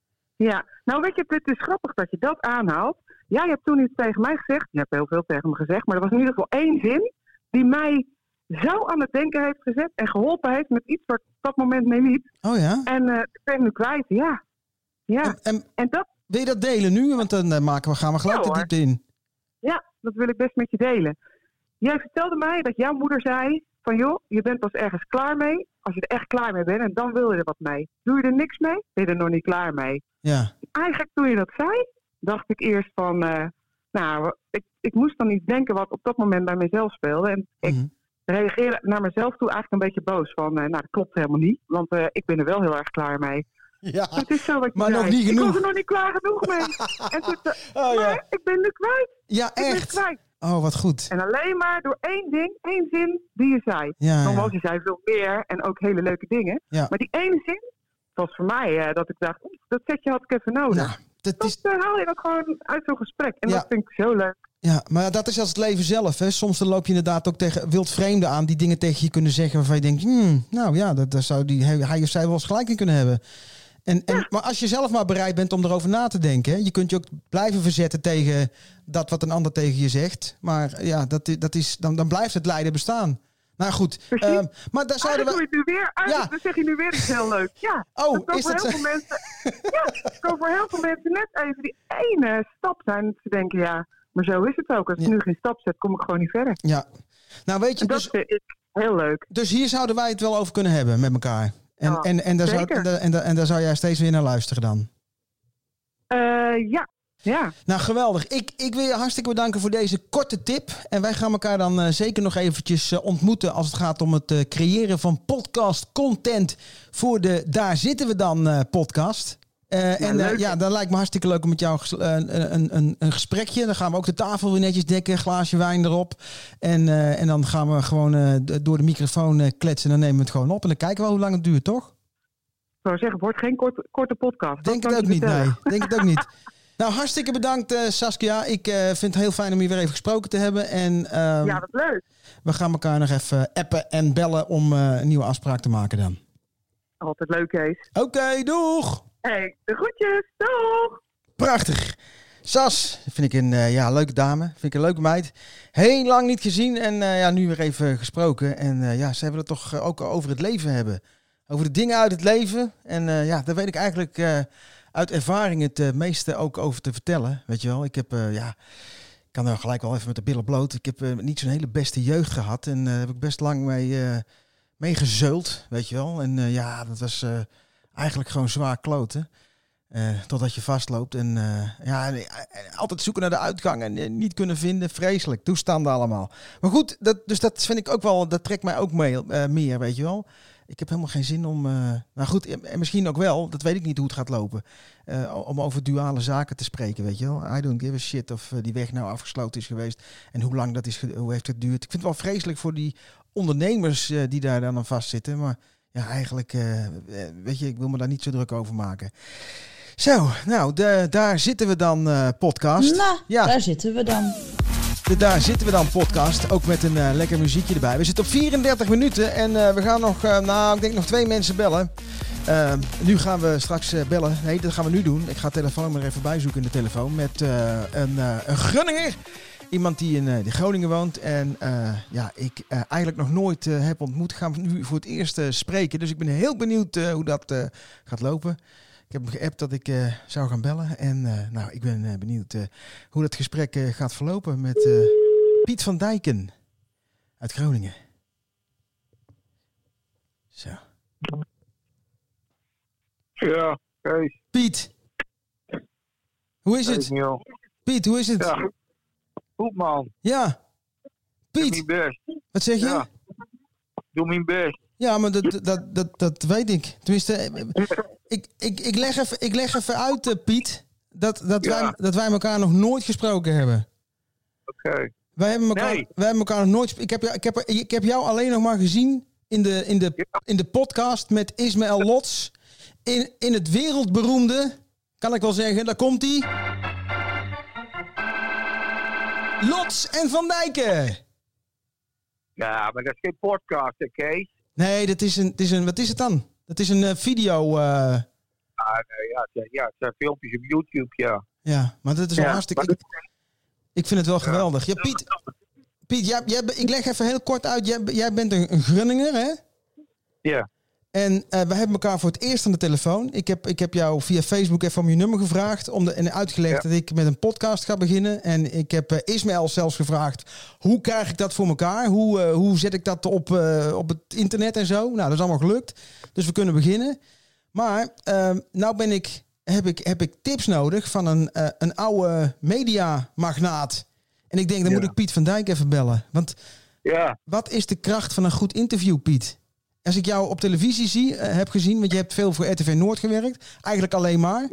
Ja, nou weet je, het is grappig dat je dat aanhaalt. Jij hebt toen iets tegen mij gezegd. Je hebt heel veel tegen me gezegd. Maar er was in ieder geval één zin die mij zo aan het denken heeft gezet. En geholpen heeft met iets waar ik op dat moment mee liep. Oh ja? En uh, ik ben nu kwijt, ja. ja. En, en, en dat... Wil je dat delen nu? Want dan uh, maken we, gaan we gelijk ja, de diepte in. Ja, dat wil ik best met je delen. Jij vertelde mij dat jouw moeder zei van joh, je bent pas ergens klaar mee. Als je er echt klaar mee bent en dan wil je er wat mee. Doe je er niks mee, ben je er nog niet klaar mee. Ja. Eigenlijk toen je dat zei, dacht ik eerst van... Uh, nou, ik, ik moest dan iets denken wat op dat moment bij mezelf speelde. En ik mm-hmm. reageerde naar mezelf toe eigenlijk een beetje boos. Van, uh, nou, dat klopt helemaal niet. Want uh, ik ben er wel heel erg klaar mee. Ja, het is zo wat je maar zei. nog niet genoeg. Ik was er nog niet klaar genoeg mee. En toen, uh, oh, ja. Maar ik ben nu kwijt. Ja, ik echt? Ben kwijt. Oh, wat goed. En alleen maar door één ding, één zin die je zei. Ja, Nogmaals, ja. je zei veel meer en ook hele leuke dingen. Ja. Maar die ene zin was voor mij uh, dat ik dacht, dat setje had ik even nodig. Ja, dat is... Dan uh, haal je dat gewoon uit zo'n gesprek. En ja. dat vind ik zo leuk. Ja, maar dat is als het leven zelf. Hè. Soms dan loop je inderdaad ook tegen wildvreemden aan die dingen tegen je kunnen zeggen waarvan je denkt, hmm, nou ja, dat, dat zou die, hij of zij wel eens gelijk in kunnen hebben. En, en, ja. Maar als je zelf maar bereid bent om erover na te denken, hè, je kunt je ook blijven verzetten tegen dat wat een ander tegen je zegt. Maar ja, dat, dat is, dan, dan blijft het lijden bestaan. Nou goed, uh, maar daar zouden we... Doe je het nu weer? Ja. Dan zeg je nu weer iets heel leuks. Ja, oh, dat kan is voor dat... heel veel mensen, ja, het kan voor heel veel mensen net even die ene stap zijn. Ze denken, ja, maar zo is het ook. Als ik ja. nu geen stap zet, kom ik gewoon niet verder. Ja, nou weet je... En dat dus, vind ik heel leuk. Dus hier zouden wij het wel over kunnen hebben met elkaar. En, ja, en, en, daar zou, en, daar, en, daar, en daar zou jij steeds weer naar luisteren dan? Uh, ja. Ja. Nou, geweldig. Ik, ik wil je hartstikke bedanken voor deze korte tip. En wij gaan elkaar dan uh, zeker nog eventjes uh, ontmoeten als het gaat om het uh, creëren van podcast content voor de Daar Zitten We Dan uh, podcast. Uh, ja, en uh, ja, dat lijkt me hartstikke leuk om met jou uh, een, een, een, een gesprekje. Dan gaan we ook de tafel weer netjes dekken, glaasje wijn erop. En, uh, en dan gaan we gewoon uh, door de microfoon uh, kletsen. Dan nemen we het gewoon op en dan kijken we hoe lang het duurt, toch? Ik zou zeggen, het wordt geen kort, korte podcast. Denk het ook niet, nee. Denk het ook niet. Nou, hartstikke bedankt uh, Saskia. Ik uh, vind het heel fijn om je weer even gesproken te hebben. En, um, ja, dat is leuk. We gaan elkaar nog even appen en bellen om uh, een nieuwe afspraak te maken dan. Altijd leuk, Kees. Oké, okay, doeg! Hey, de groetjes, doeg! Prachtig. Sas, vind ik een uh, ja, leuke dame. Vind ik een leuke meid. Heel lang niet gezien en uh, ja, nu weer even gesproken. En uh, ja, ze hebben het toch uh, ook over het leven hebben. Over de dingen uit het leven. En uh, ja, daar weet ik eigenlijk... Uh, uit ervaring het uh, meeste ook over te vertellen, weet je wel. Ik heb, uh, ja, ik kan er gelijk wel even met de billen bloot. Ik heb uh, niet zo'n hele beste jeugd gehad en daar uh, heb ik best lang mee, uh, mee gezeuld, weet je wel. En uh, ja, dat was uh, eigenlijk gewoon zwaar kloten. Uh, totdat je vastloopt en uh, ja, altijd zoeken naar de uitgang en uh, niet kunnen vinden. Vreselijk, toestanden allemaal. Maar goed, dat, dus dat vind ik ook wel, dat trekt mij ook mee, uh, meer, weet je wel. Ik heb helemaal geen zin om... Uh, nou goed, en misschien ook wel, dat weet ik niet hoe het gaat lopen. Uh, om over duale zaken te spreken, weet je wel. I don't give a shit of uh, die weg nou afgesloten is geweest. En hoe lang dat is, hoe heeft het geduurd. Ik vind het wel vreselijk voor die ondernemers uh, die daar dan aan vastzitten. Maar ja, eigenlijk, uh, weet je, ik wil me daar niet zo druk over maken. Zo, nou, de, daar zitten we dan, uh, podcast. Nou, ja. Daar zitten we dan. De Daar Zitten We Dan podcast, ook met een uh, lekker muziekje erbij. We zitten op vierendertig minuten en uh, we gaan nog, uh, nou ik denk nog twee mensen bellen. Uh, nu gaan we straks uh, bellen. Nee, dat gaan we nu doen. Ik ga het telefoon maar even bijzoeken in de telefoon met uh, een, uh, een Groninger. Iemand die in, uh, in Groningen woont en uh, ja, ik uh, eigenlijk nog nooit uh, heb ontmoet. Gaan we nu voor het eerst uh, spreken. Dus ik ben heel benieuwd uh, hoe dat uh, gaat lopen. Ik heb hem geappt dat ik uh, zou gaan bellen. En uh, nou, ik ben uh, benieuwd uh, hoe dat gesprek uh, gaat verlopen met uh, Piet van Dijken uit Groningen. Zo. Ja, Kees. Piet. Hoe is het? Joh. Piet, hoe is het? Ja. Goed, man. Ja. Piet. Doe mijn best. Wat zeg je? Ja. Doe mijn best. Ja, maar dat, dat, dat, dat weet ik. Tenminste, ik, ik, ik, leg, even, ik leg even uit, uh, Piet, dat, dat, Ja. wij, dat wij elkaar nog nooit gesproken hebben. Oké. Okay. Wij hebben elkaar, Nee. wij hebben elkaar nog nooit... Ik heb, jou- ik, heb, ik heb jou alleen nog maar gezien in de, in de, Ja. in de podcast met Ismaël Lots. In, in het wereldberoemde, kan ik wel zeggen, daar komt hij. Lots en Van Dijken. Ja, maar dat is geen podcast, hè, Kees? Nee, dat is een, het is een... Wat is het dan? Dat is een uh, video... Uh, Ah, nee, ja, het zijn, ja, het zijn filmpjes op YouTube, ja. ja, maar dat is wel Ja, hartstikke... maar Ik, ik vind het wel geweldig. Ja, Piet, Piet jij, jij, ik leg even heel kort uit. Jij, jij bent een, een Grunninger, hè? Ja. En uh, we hebben elkaar voor het eerst aan de telefoon. Ik heb, ik heb jou via Facebook even om je nummer gevraagd. Om de, en uitgelegd Ja. dat ik met een podcast ga beginnen. En ik heb uh, Ismaël zelfs gevraagd. Hoe krijg ik dat voor elkaar? Hoe, uh, hoe zet ik dat op, uh, op het internet en zo? Nou, dat is allemaal gelukt. Dus we kunnen beginnen. Maar uh, nou ben ik, heb, ik, heb ik tips nodig van een, uh, een oude mediamagnaat. En ik denk, dan Ja. moet ik Piet van Dijk even bellen. Want Ja. wat is de kracht van een goed interview, Piet? Als ik jou op televisie zie, uh, heb gezien, want je hebt veel voor R T V Noord gewerkt. Eigenlijk alleen maar.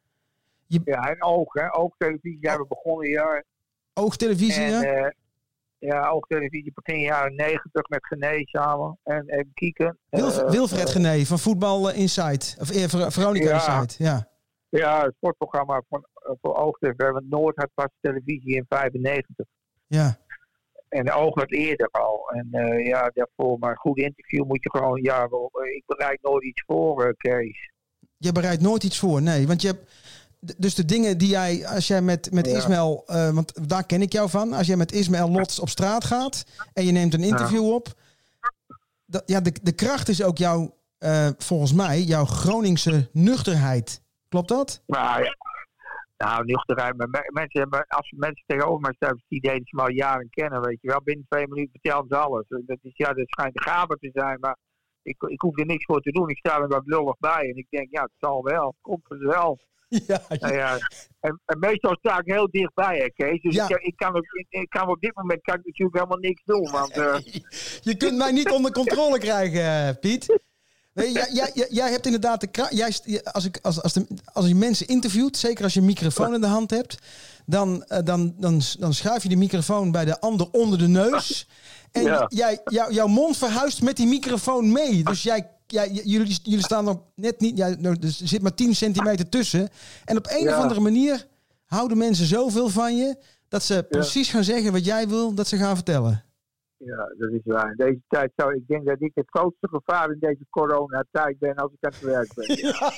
Ja, en oog, hè. Oogtelevisie zijn we begonnen, ja. Oogtelevisie, En, ja? eh, ja, oogtelevisie begin jaren negentig met Gené samen. En, en Kieken. Wilf, Eh, Wilfred eh, Gené van Voetbal Insight. Of eh, Ver- Veronica Ja. Insight, ja. Ja, het sportprogramma van, uh, voor Oog-T V. Want Noord had pas televisie in vijfennegentig. Ja, En Oog had eerder al. En uh, ja, daarvoor, maar een goed interview moet je gewoon... Ja, wel, uh, ik bereid nooit iets voor, uh, Kees. je bereidt nooit iets voor, nee. Want je hebt... d- Dus de dingen die jij, als jij met, met Ja. Ismaël, uh, want daar ken ik jou van. Als jij met Ismaël Lots op straat gaat en je neemt een interview op. Dat, ja, de, de kracht is ook jouw, uh, volgens mij, jouw Groningse nuchterheid. Klopt dat? Maar ja, nou, nuchterheid. Maar me- mensen hebben, als mensen tegenover mij staan, die deden ze me al jaren kennen, weet je wel. Binnen twee minuten vertellen ze alles. Dat, is, ja, dat schijnt een gave te zijn, maar ik, ik hoef er niks voor te doen. Ik sta er wat lullig bij en ik denk, ja, het zal wel. Het komt vanzelf. Ja, Nou ja, en, en meestal sta ik heel dichtbij, hè, Kees. Dus Ja. ik, ik, kan op, ik kan op dit moment kan ik natuurlijk helemaal niks doen. Want uh, je kunt mij niet onder controle krijgen, uh, Piet. Nee, jij, jij, jij- jij hebt inderdaad de kracht. Jij, st- als, ik, als, als, de, als je mensen interviewt, zeker als je een microfoon in de hand hebt, dan, uh, dan, dan, dan schuif je de microfoon bij de ander onder de neus. En Ja. jij, jou, jouw mond verhuist met die microfoon mee. Dus jij, jij, j- jullie, jullie staan nog net niet. Ja, nou, dus er zit maar tien centimeter tussen. En op een Ja. of andere manier houden mensen zoveel van je dat ze precies gaan zeggen wat jij wil dat ze gaan vertellen. ja, dat is waar. In deze tijd zou ik denk dat ik het grootste gevaar in deze coronatijd ben als ik aan het werk ben.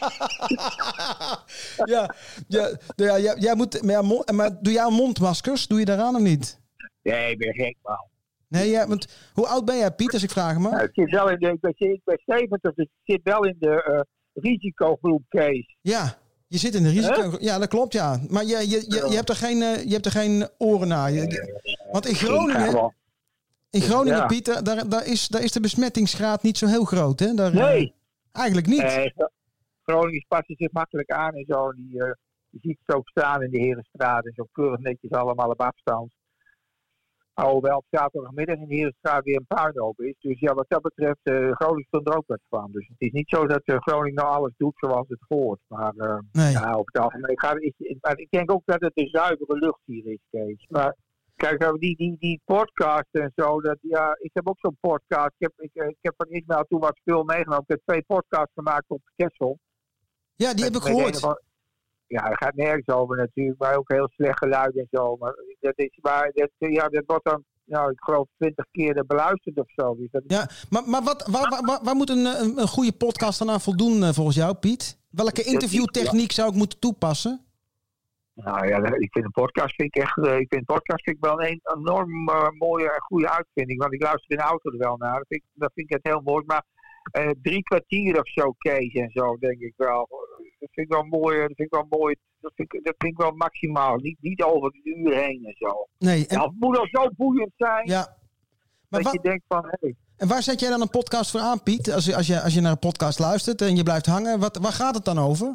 ja, ja, ja, ja, jij moet, maar, ja, mo- maar doe jij mondmaskers? Doe je daaraan of niet? Nee, ik ben gek, man. Nee, ja, want hoe oud ben jij, Piet, als ik vraag Nou, maar? ik zit wel in de, ik ben, ik ben zeventig, dus ik zit wel in de uh, risicogroep, Kees. Ja, je zit in de risico. Ja, dat klopt, ja. Maar je, je, je, je, hebt, er geen, eh, je hebt er geen oren naar. Je- je- want in Groningen, in Groningen Ja. Piet, daar, daar, daar is, daar is de besmettingsgraad niet zo heel groot, hè? Daar, eh, Nee. eigenlijk niet. Nee, Groningers passen zich makkelijk aan en zo. Die, uh, je ziet het ook staan in de Herenstraat en zo keurig netjes allemaal op afstand. Alhoewel op zaterdagmiddag in de Herenstraat weer een puinhoop is. Dus ja, wat dat betreft, uh, Groningen stond er ook wat van. Dus het is niet zo dat uh, Groningen nou alles doet zoals het hoort. Maar uh, Nee. ja, over het algemeen gaat het. is- Maar ik denk ook dat het een zuivere lucht hier is, Kees. Maar kijk, nou, die, die, die podcast en zo. Dat, ja, ik heb ook zo'n podcast. Ik heb, ik, uh, ik heb van Ismaël toen wat spul meegenomen. Ik heb twee podcasts gemaakt op Kessel. Ja, die heb ik Met- met gehoord. een van- ja, het gaat nergens over natuurlijk, maar ook heel slecht geluid en zo. Maar dat is maar dat, ja, dat wordt dan, nou, ik geloof twintig keer beluisterd of zo. Dus dat is- Ja, maar, maar wat, waar, waar, waar, waar moet een, een, een goede podcast dan aan voldoen eh, volgens jou, Piet? Welke interviewtechniek zou ik moeten toepassen? Nou ja, ik vind een podcast vind ik echt, eh, ik vind een podcast vind ik wel een enorm uh, mooie en goede uitvinding. Want ik luister in de auto er wel naar. Dat vind ik, dat vind ik het heel mooi. Maar uh, drie kwartier of zo, Kees en zo, denk ik wel. Dat vind ik wel mooi. Dat vind ik wel mooi. Dat vind ik, dat vind ik wel maximaal. Niet, niet over het uur heen en zo. Nee. En... Ja, het moet al zo boeiend zijn. Ja. Maar dat wa- je denkt van, hé. Hey. En waar zet jij dan een podcast voor aan, Piet? Als je, als je, als je naar een podcast luistert en je blijft hangen, wat, waar gaat het dan over?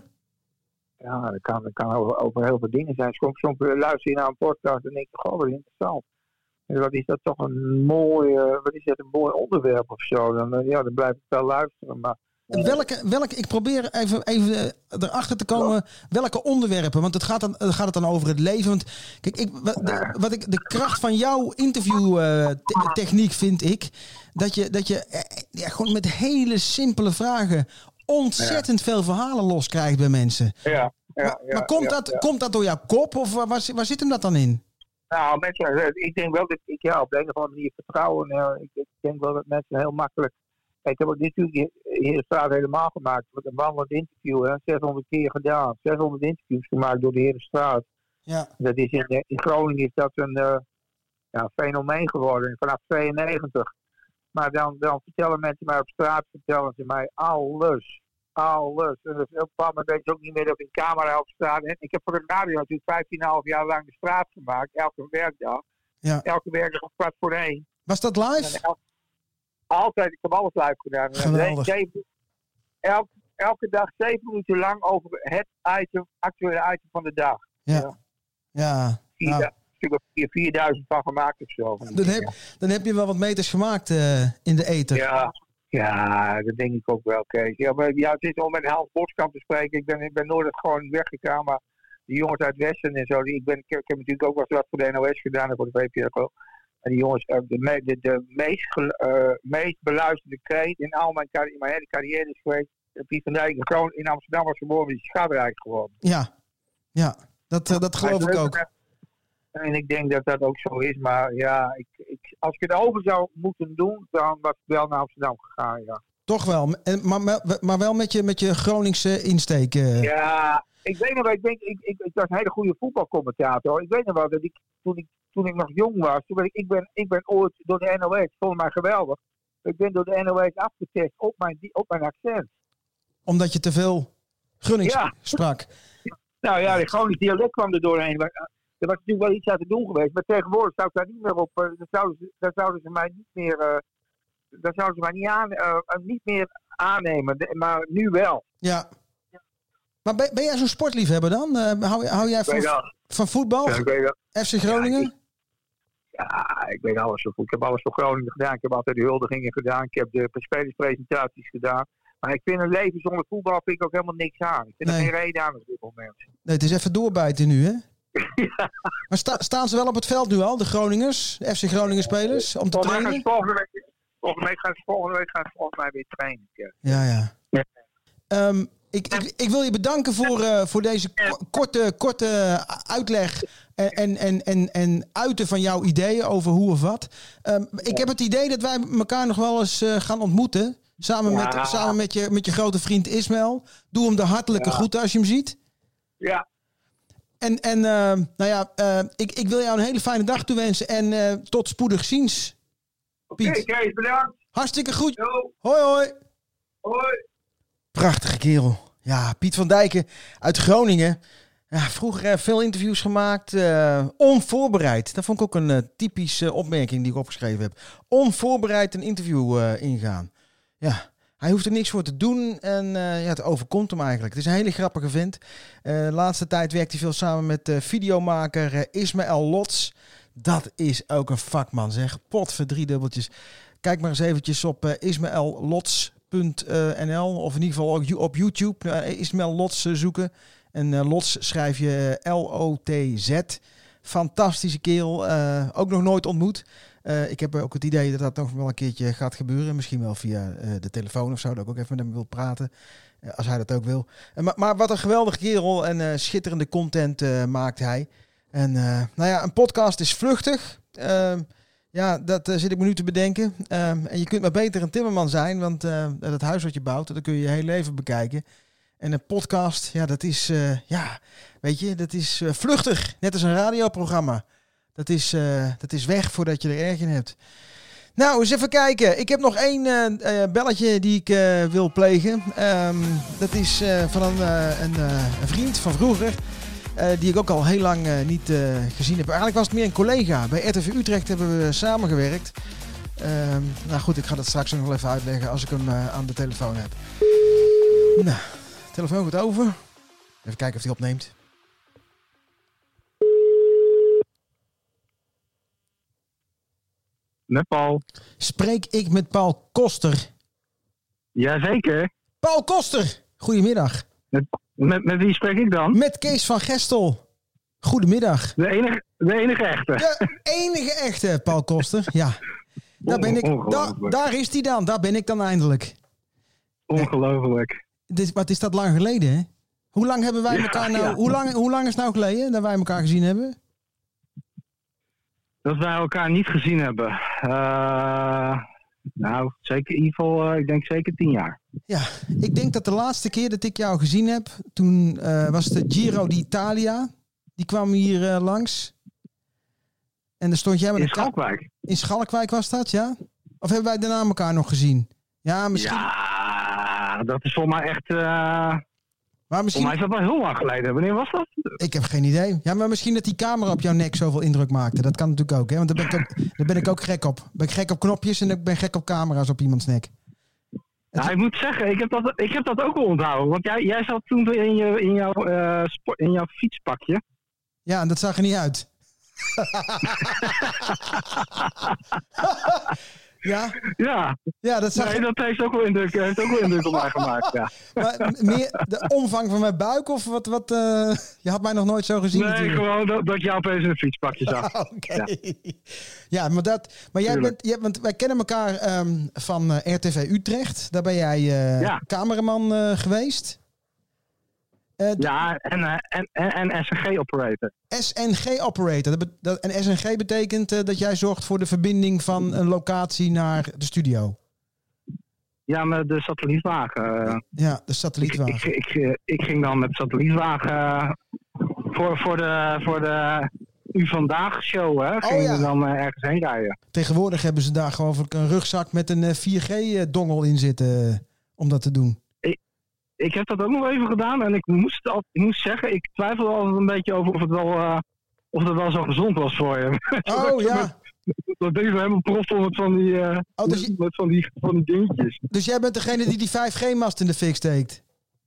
Ja, dat kan, dat kan over, over heel veel dingen zijn. Soms, soms luister je naar een podcast en denk je, goh, wat interessant. En wat is dat toch een mooi, uh, wat is dat, een mooi onderwerp of zo. Dan, uh, ja, dan blijf ik wel luisteren. Maar, uh, welke, welke, ik probeer even, even uh, erachter te komen, ja. welke onderwerpen. Want het gaat, dan, uh, gaat het dan over het leven. Want kijk, ik, de, wat ik, de kracht van jouw interviewtechniek uh, vind ik, dat je, dat je uh, ja, gewoon met hele simpele vragen ontzettend ja. veel verhalen loskrijgt bij mensen. Ja, ja, maar ja, maar komt, ja, dat, ja. komt dat door jouw kop of waar, waar zit hem dat dan in? Nou, mensen, ik denk wel dat ik ja, op de een of andere manier vertrouwen. Uh, ik, ik denk wel dat mensen heel makkelijk. Ik heb dit natuurlijk hier de straat helemaal gemaakt. Met een wandelend interview, hè, zeshonderd keer gedaan. zeshonderd interviews gemaakt door de hele straat. Ja. Dat is in, in Groningen is dat een uh, ja, fenomeen geworden, vanaf tweeënnegentig. Maar dan, dan vertellen mensen mij op straat, vertellen ze mij alles. Alles. En op een bepaald moment weet je ook niet meer dat ik in camera op straat. En ik heb voor de radio natuurlijk vijftien komma vijf jaar lang de straat gemaakt. Elke werkdag. Ja. Elke werkdag om kwart voor één. Was dat live? El- altijd. Ik heb alles live gedaan. Geweldig. Zeven, elke, elke dag zeven minuten lang over het item, actuele item van de dag. Ja. Ja. ja. Vier, Nou. Ik heb vierduizend van gemaakt of zo. Dan heb, dan heb je wel wat meters gemaakt uh, in de ether. Ja. Ja, dat denk ik ook wel, Kees. Ja, maar ja, het is om met Hans Boskamp te spreken. Ik ben, ik ben nooit gewoon weggegaan, maar die jongens uit Westen en zo, die, ik, ben, ik, ik heb natuurlijk ook wel eens wat voor de N O S gedaan en voor de V P R O. En die jongens, uh, de, me, de, de meest, uh, meest beluisterde kreet in al mijn, in mijn hele carrière is geweest. Piet van Dijk gewoon in Amsterdam was geboren, die is schatrijk geworden. Ja, ja, dat, uh, dat geloof ik ook. En ik denk dat dat ook zo is, maar ja, ik, ik, als ik het over zou moeten doen, dan was ik wel naar Amsterdam gegaan, ja. Toch wel, maar, maar wel met je, met je Groningse insteek. Uh. Ja, ik weet nog wel, ik, denk, ik, ik, ik was een hele goede voetbalcommentator. Ik weet nog wel dat ik, toen ik, toen ik nog jong was, toen ben ik, ik, ben, ik ben ooit door de N O S, vond mij geweldig, ik ben door de N O S afgetest op mijn, op mijn accent. Omdat je te veel Gronings ja. sprak? Nou ja, de Gronings dialect kwam er doorheen. Er was natuurlijk wel iets aan te doen geweest, maar tegenwoordig zou ik daar niet meer op. Uh, daar, zouden ze, daar zouden ze mij niet meer. Uh, daar zouden ze mij niet, aan, uh, niet meer aannemen, de, maar nu wel. Ja. Maar ben, ben jij zo'n sportliefhebber dan? Uh, hou, hou jij van, van voetbal? Ja, ik weet F C Groningen? Ja, ik, ja, ik weet alles. Ik heb alles voor Groningen gedaan. Ik heb altijd de huldigingen gedaan. Ik heb de spelerspresentaties gedaan. Maar ik vind een leven zonder voetbal vind ik ook helemaal niks aan. Ik vind nee. er geen reden aan op dit moment. Nee, het is even doorbijten nu, hè? Ja. Maar sta, staan ze wel op het veld nu al, de Groningers, de F C Groningen spelers, om te volgende trainen? Volgende week, volgende week gaan ze volgende week gaan ze volgens mij weer trainen. Ja, ja. ja. ja. Um, ik, ik, ik wil je bedanken voor, uh, voor deze ko- korte, korte uitleg en, en, en, en, en uiten van jouw ideeën over hoe of wat. Um, ik heb het idee dat wij elkaar nog wel eens uh, gaan ontmoeten. Samen, ja. met, samen met, je, met je grote vriend Ismaël. Doe hem de hartelijke ja. groeten als je hem ziet. Ja. En, en uh, nou ja, uh, ik, ik wil jou een hele fijne dag toewensen. En uh, tot spoedig ziens, Piet. Oké, okay, Kees, bedankt. Hartstikke goed. Yo. Hoi, hoi. Hoi. Prachtige kerel. Ja, Piet van Dijken uit Groningen. Ja, vroeger uh, veel interviews gemaakt. Uh, onvoorbereid. Dat vond ik ook een uh, typische opmerking die ik opgeschreven heb. Onvoorbereid een interview uh, ingaan. Ja. Hij hoeft er niks voor te doen en uh, ja, het overkomt hem eigenlijk. Het is een hele grappige vent. Uh, de laatste tijd werkt hij veel samen met uh, videomaker uh, Ismaël Lots. Dat is ook een vakman, zeg. Pot voor drie dubbeltjes. Kijk maar eens eventjes op uh, ismael lots punt n l of in ieder geval ook op YouTube. Uh, Ismaël Lots uh, zoeken. En uh, Lots schrijf je uh, L O T Z. Fantastische kerel. Uh, ook nog nooit ontmoet. Uh, ik heb ook het idee dat dat nog wel een keertje gaat gebeuren. Misschien wel via uh, de telefoon of zo. Dat ik ook even met hem wil praten. Uh, als hij dat ook wil. Uh, maar, maar wat een geweldige kerel. En uh, schitterende content uh, maakt hij. En uh, nou ja, een podcast is vluchtig. Uh, ja, dat uh, zit ik me nu te bedenken. Uh, en je kunt maar beter een timmerman zijn. Want uh, dat huis wat je bouwt, dat kun je je hele leven bekijken. En een podcast, ja, dat is, uh, ja, weet je, dat is uh, vluchtig. Net als een radioprogramma. Dat is, uh, dat is weg voordat je er erg in hebt. Nou, eens even kijken. Ik heb nog één uh, uh, belletje die ik uh, wil plegen. Um, dat is uh, van een, uh, een, uh, een vriend van vroeger. Uh, die ik ook al heel lang uh, niet uh, gezien heb. Eigenlijk was het meer een collega. Bij R T V Utrecht hebben we samengewerkt. Um, nou goed, ik ga dat straks nog wel even uitleggen als ik hem uh, aan de telefoon heb. Nou, telefoon gaat over. Even kijken of hij opneemt. Met Paul. Spreek ik met Paul Koster? Jazeker. Paul Koster, goedemiddag. Met, met, met wie spreek ik dan? Met Kees van Gestel. Goedemiddag. De enige, de enige echte. De enige echte, Paul Koster. Ja. Daar ben ik. Da, daar is hij dan. Daar ben ik dan eindelijk. Ongelooflijk. Dit, wat is dat lang geleden, hè? Hoe lang hebben wij ja, elkaar nou... Ja. Hoe, lang, hoe lang is het nou geleden dat wij elkaar gezien hebben? Dat wij elkaar niet gezien hebben. Uh, nou, zeker in ieder geval, uh, ik denk zeker tien jaar. Ja, ik denk dat de laatste keer dat ik jou gezien heb, toen uh, was de Giro d'Italia. Die kwam hier uh, langs. En daar stond jij met in een Schalkwijk. Ka- in Schalkwijk was dat, ja? Of hebben wij daarna elkaar nog gezien? Ja, misschien. Ja, dat is voor mij echt... Uh... Maar misschien... Voor mij is dat wel heel lang geleden. Wanneer was dat? Ik heb geen idee. Ja, maar misschien dat die camera op jouw nek zoveel indruk maakte. Dat kan natuurlijk ook, hè? Want daar ben ik ook, daar ben ik ook gek op. Ben ik gek op knopjes en ik ben gek op camera's op iemands nek. Ja, ik moet zeggen, ik heb dat, ik heb dat ook wel onthouden. Want jij, jij zat toen in, je, in, jouw, uh, sport, in jouw fietspakje. Ja, en dat zag er niet uit. Ja? Ja. Ja, dat zag nee, dat heeft ook wel indruk, heeft ook wel indruk op mij gemaakt, ja. Maar meer de omvang van mijn buik of wat? wat uh, je had mij nog nooit zo gezien Nee, natuurlijk. gewoon dat, dat je opeens in een fietspakje zag. Oké. Okay. Ja. ja, maar, dat, maar jij bent, jij, want wij kennen elkaar um, van uh, R T V Utrecht. Daar ben jij uh, ja. cameraman uh, geweest. Uh, ja, en, uh, en, en, en S N G-operator. S N G-operator. Dat be- dat, en S N G betekent uh, dat jij zorgt voor de verbinding van een locatie naar de studio. Ja, met de satellietwagen. Uh, ja, de satellietwagen. Ik, ik, ik, ik ging dan met de satellietwagen uh, voor, voor de, voor de U Vandaag show, hè, ging oh, ja. dan uh, ergens heen rijden. Tegenwoordig hebben ze daar gewoon een rugzak met een uh, vier G-dongel in zitten uh, om dat te doen. Ik heb dat ook nog even gedaan en ik moest, al, ik moest zeggen, ik twijfelde altijd een beetje over of het wel, uh, of het wel zo gezond was voor je. Oh ja. Dat ding zo helemaal proffel met van die, uh, oh, dus je... met van die, van die dingetjes. Dus jij bent degene die die vijf G-mast in de fik steekt?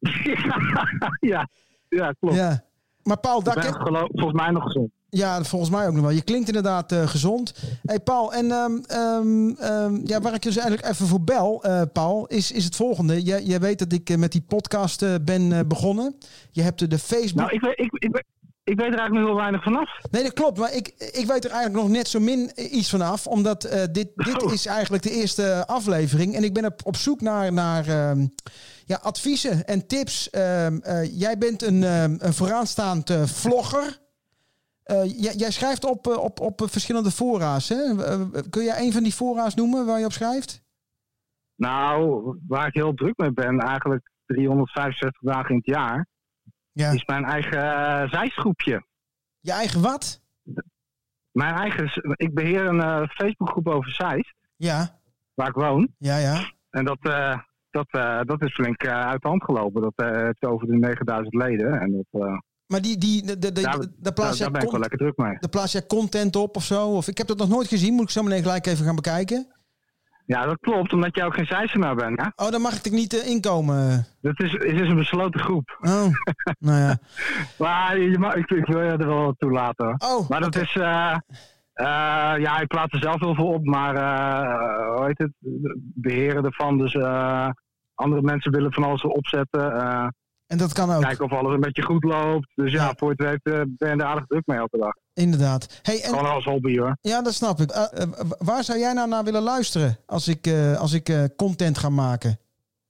ja, ja, klopt. Ja. Maar Paul, daar ken... geloof, volgens mij nog gezond. Ja, volgens mij ook nog wel. Je klinkt inderdaad uh, gezond. Hey Paul, en um, um, um, ja, waar ik je dus eigenlijk even voor bel, uh, Paul, is, is het volgende. Jij, jij weet dat ik uh, met die podcast uh, ben uh, begonnen. Je hebt uh, de Facebook... Nou, ik weet, ik, ik, ik, ik weet er eigenlijk nog heel weinig vanaf. Nee, dat klopt. Maar ik, ik weet er eigenlijk nog net zo min iets vanaf. Omdat uh, dit, dit oh. is eigenlijk de eerste aflevering. En ik ben op, op zoek naar... naar um, ja, adviezen en tips. Uh, uh, jij bent een, uh, een vooraanstaand uh, vlogger. Uh, jij, jij schrijft op, uh, op, op verschillende fora's. Hè? Uh, kun jij een van die fora's noemen waar je op schrijft? Nou, waar ik heel druk mee ben, eigenlijk driehonderdvijfenzestig dagen in het jaar, ja. is mijn eigen uh, Zeist-groepje. Je eigen wat? Mijn eigen, ik beheer een uh, Facebookgroep over Zeist. Ja. Waar ik woon. Ja, ja. En dat, uh, dat, uh, dat is flink uh, uit de hand gelopen. Dat uh, heeft over de negenduizend leden. En dat... Uh, Maar die, die, de, de, de, daar, daar, plaats daar ben ik wel lekker druk mee. Daar plaats jij content op of zo? Of, ik heb dat nog nooit gezien. Moet ik zo meteen gelijk even gaan bekijken? Ja, dat klopt. Omdat jij ook geen Zeist-naar bent. Hè? Oh, dan mag ik er niet uh, inkomen. Dat is, het is een besloten groep. Oh, nou ja. maar je mag, ik, ik wil je er wel toe laten. Oh, maar dat okay. is... Uh, uh, ja, ik plaats er zelf heel veel op. Maar uh, hoe heet het? Beheren ervan. Dus uh, andere mensen willen van alles opzetten. Uh, En dat kan ook. Kijken of alles een beetje goed loopt. Dus ja, ja. voor het weet uh, ben je er aardig druk mee elke dag. Inderdaad. Hey, en... Gewoon als hobby hoor. Ja, dat snap ik. Uh, uh, waar zou jij nou naar willen luisteren als ik, uh, als ik uh, content ga maken?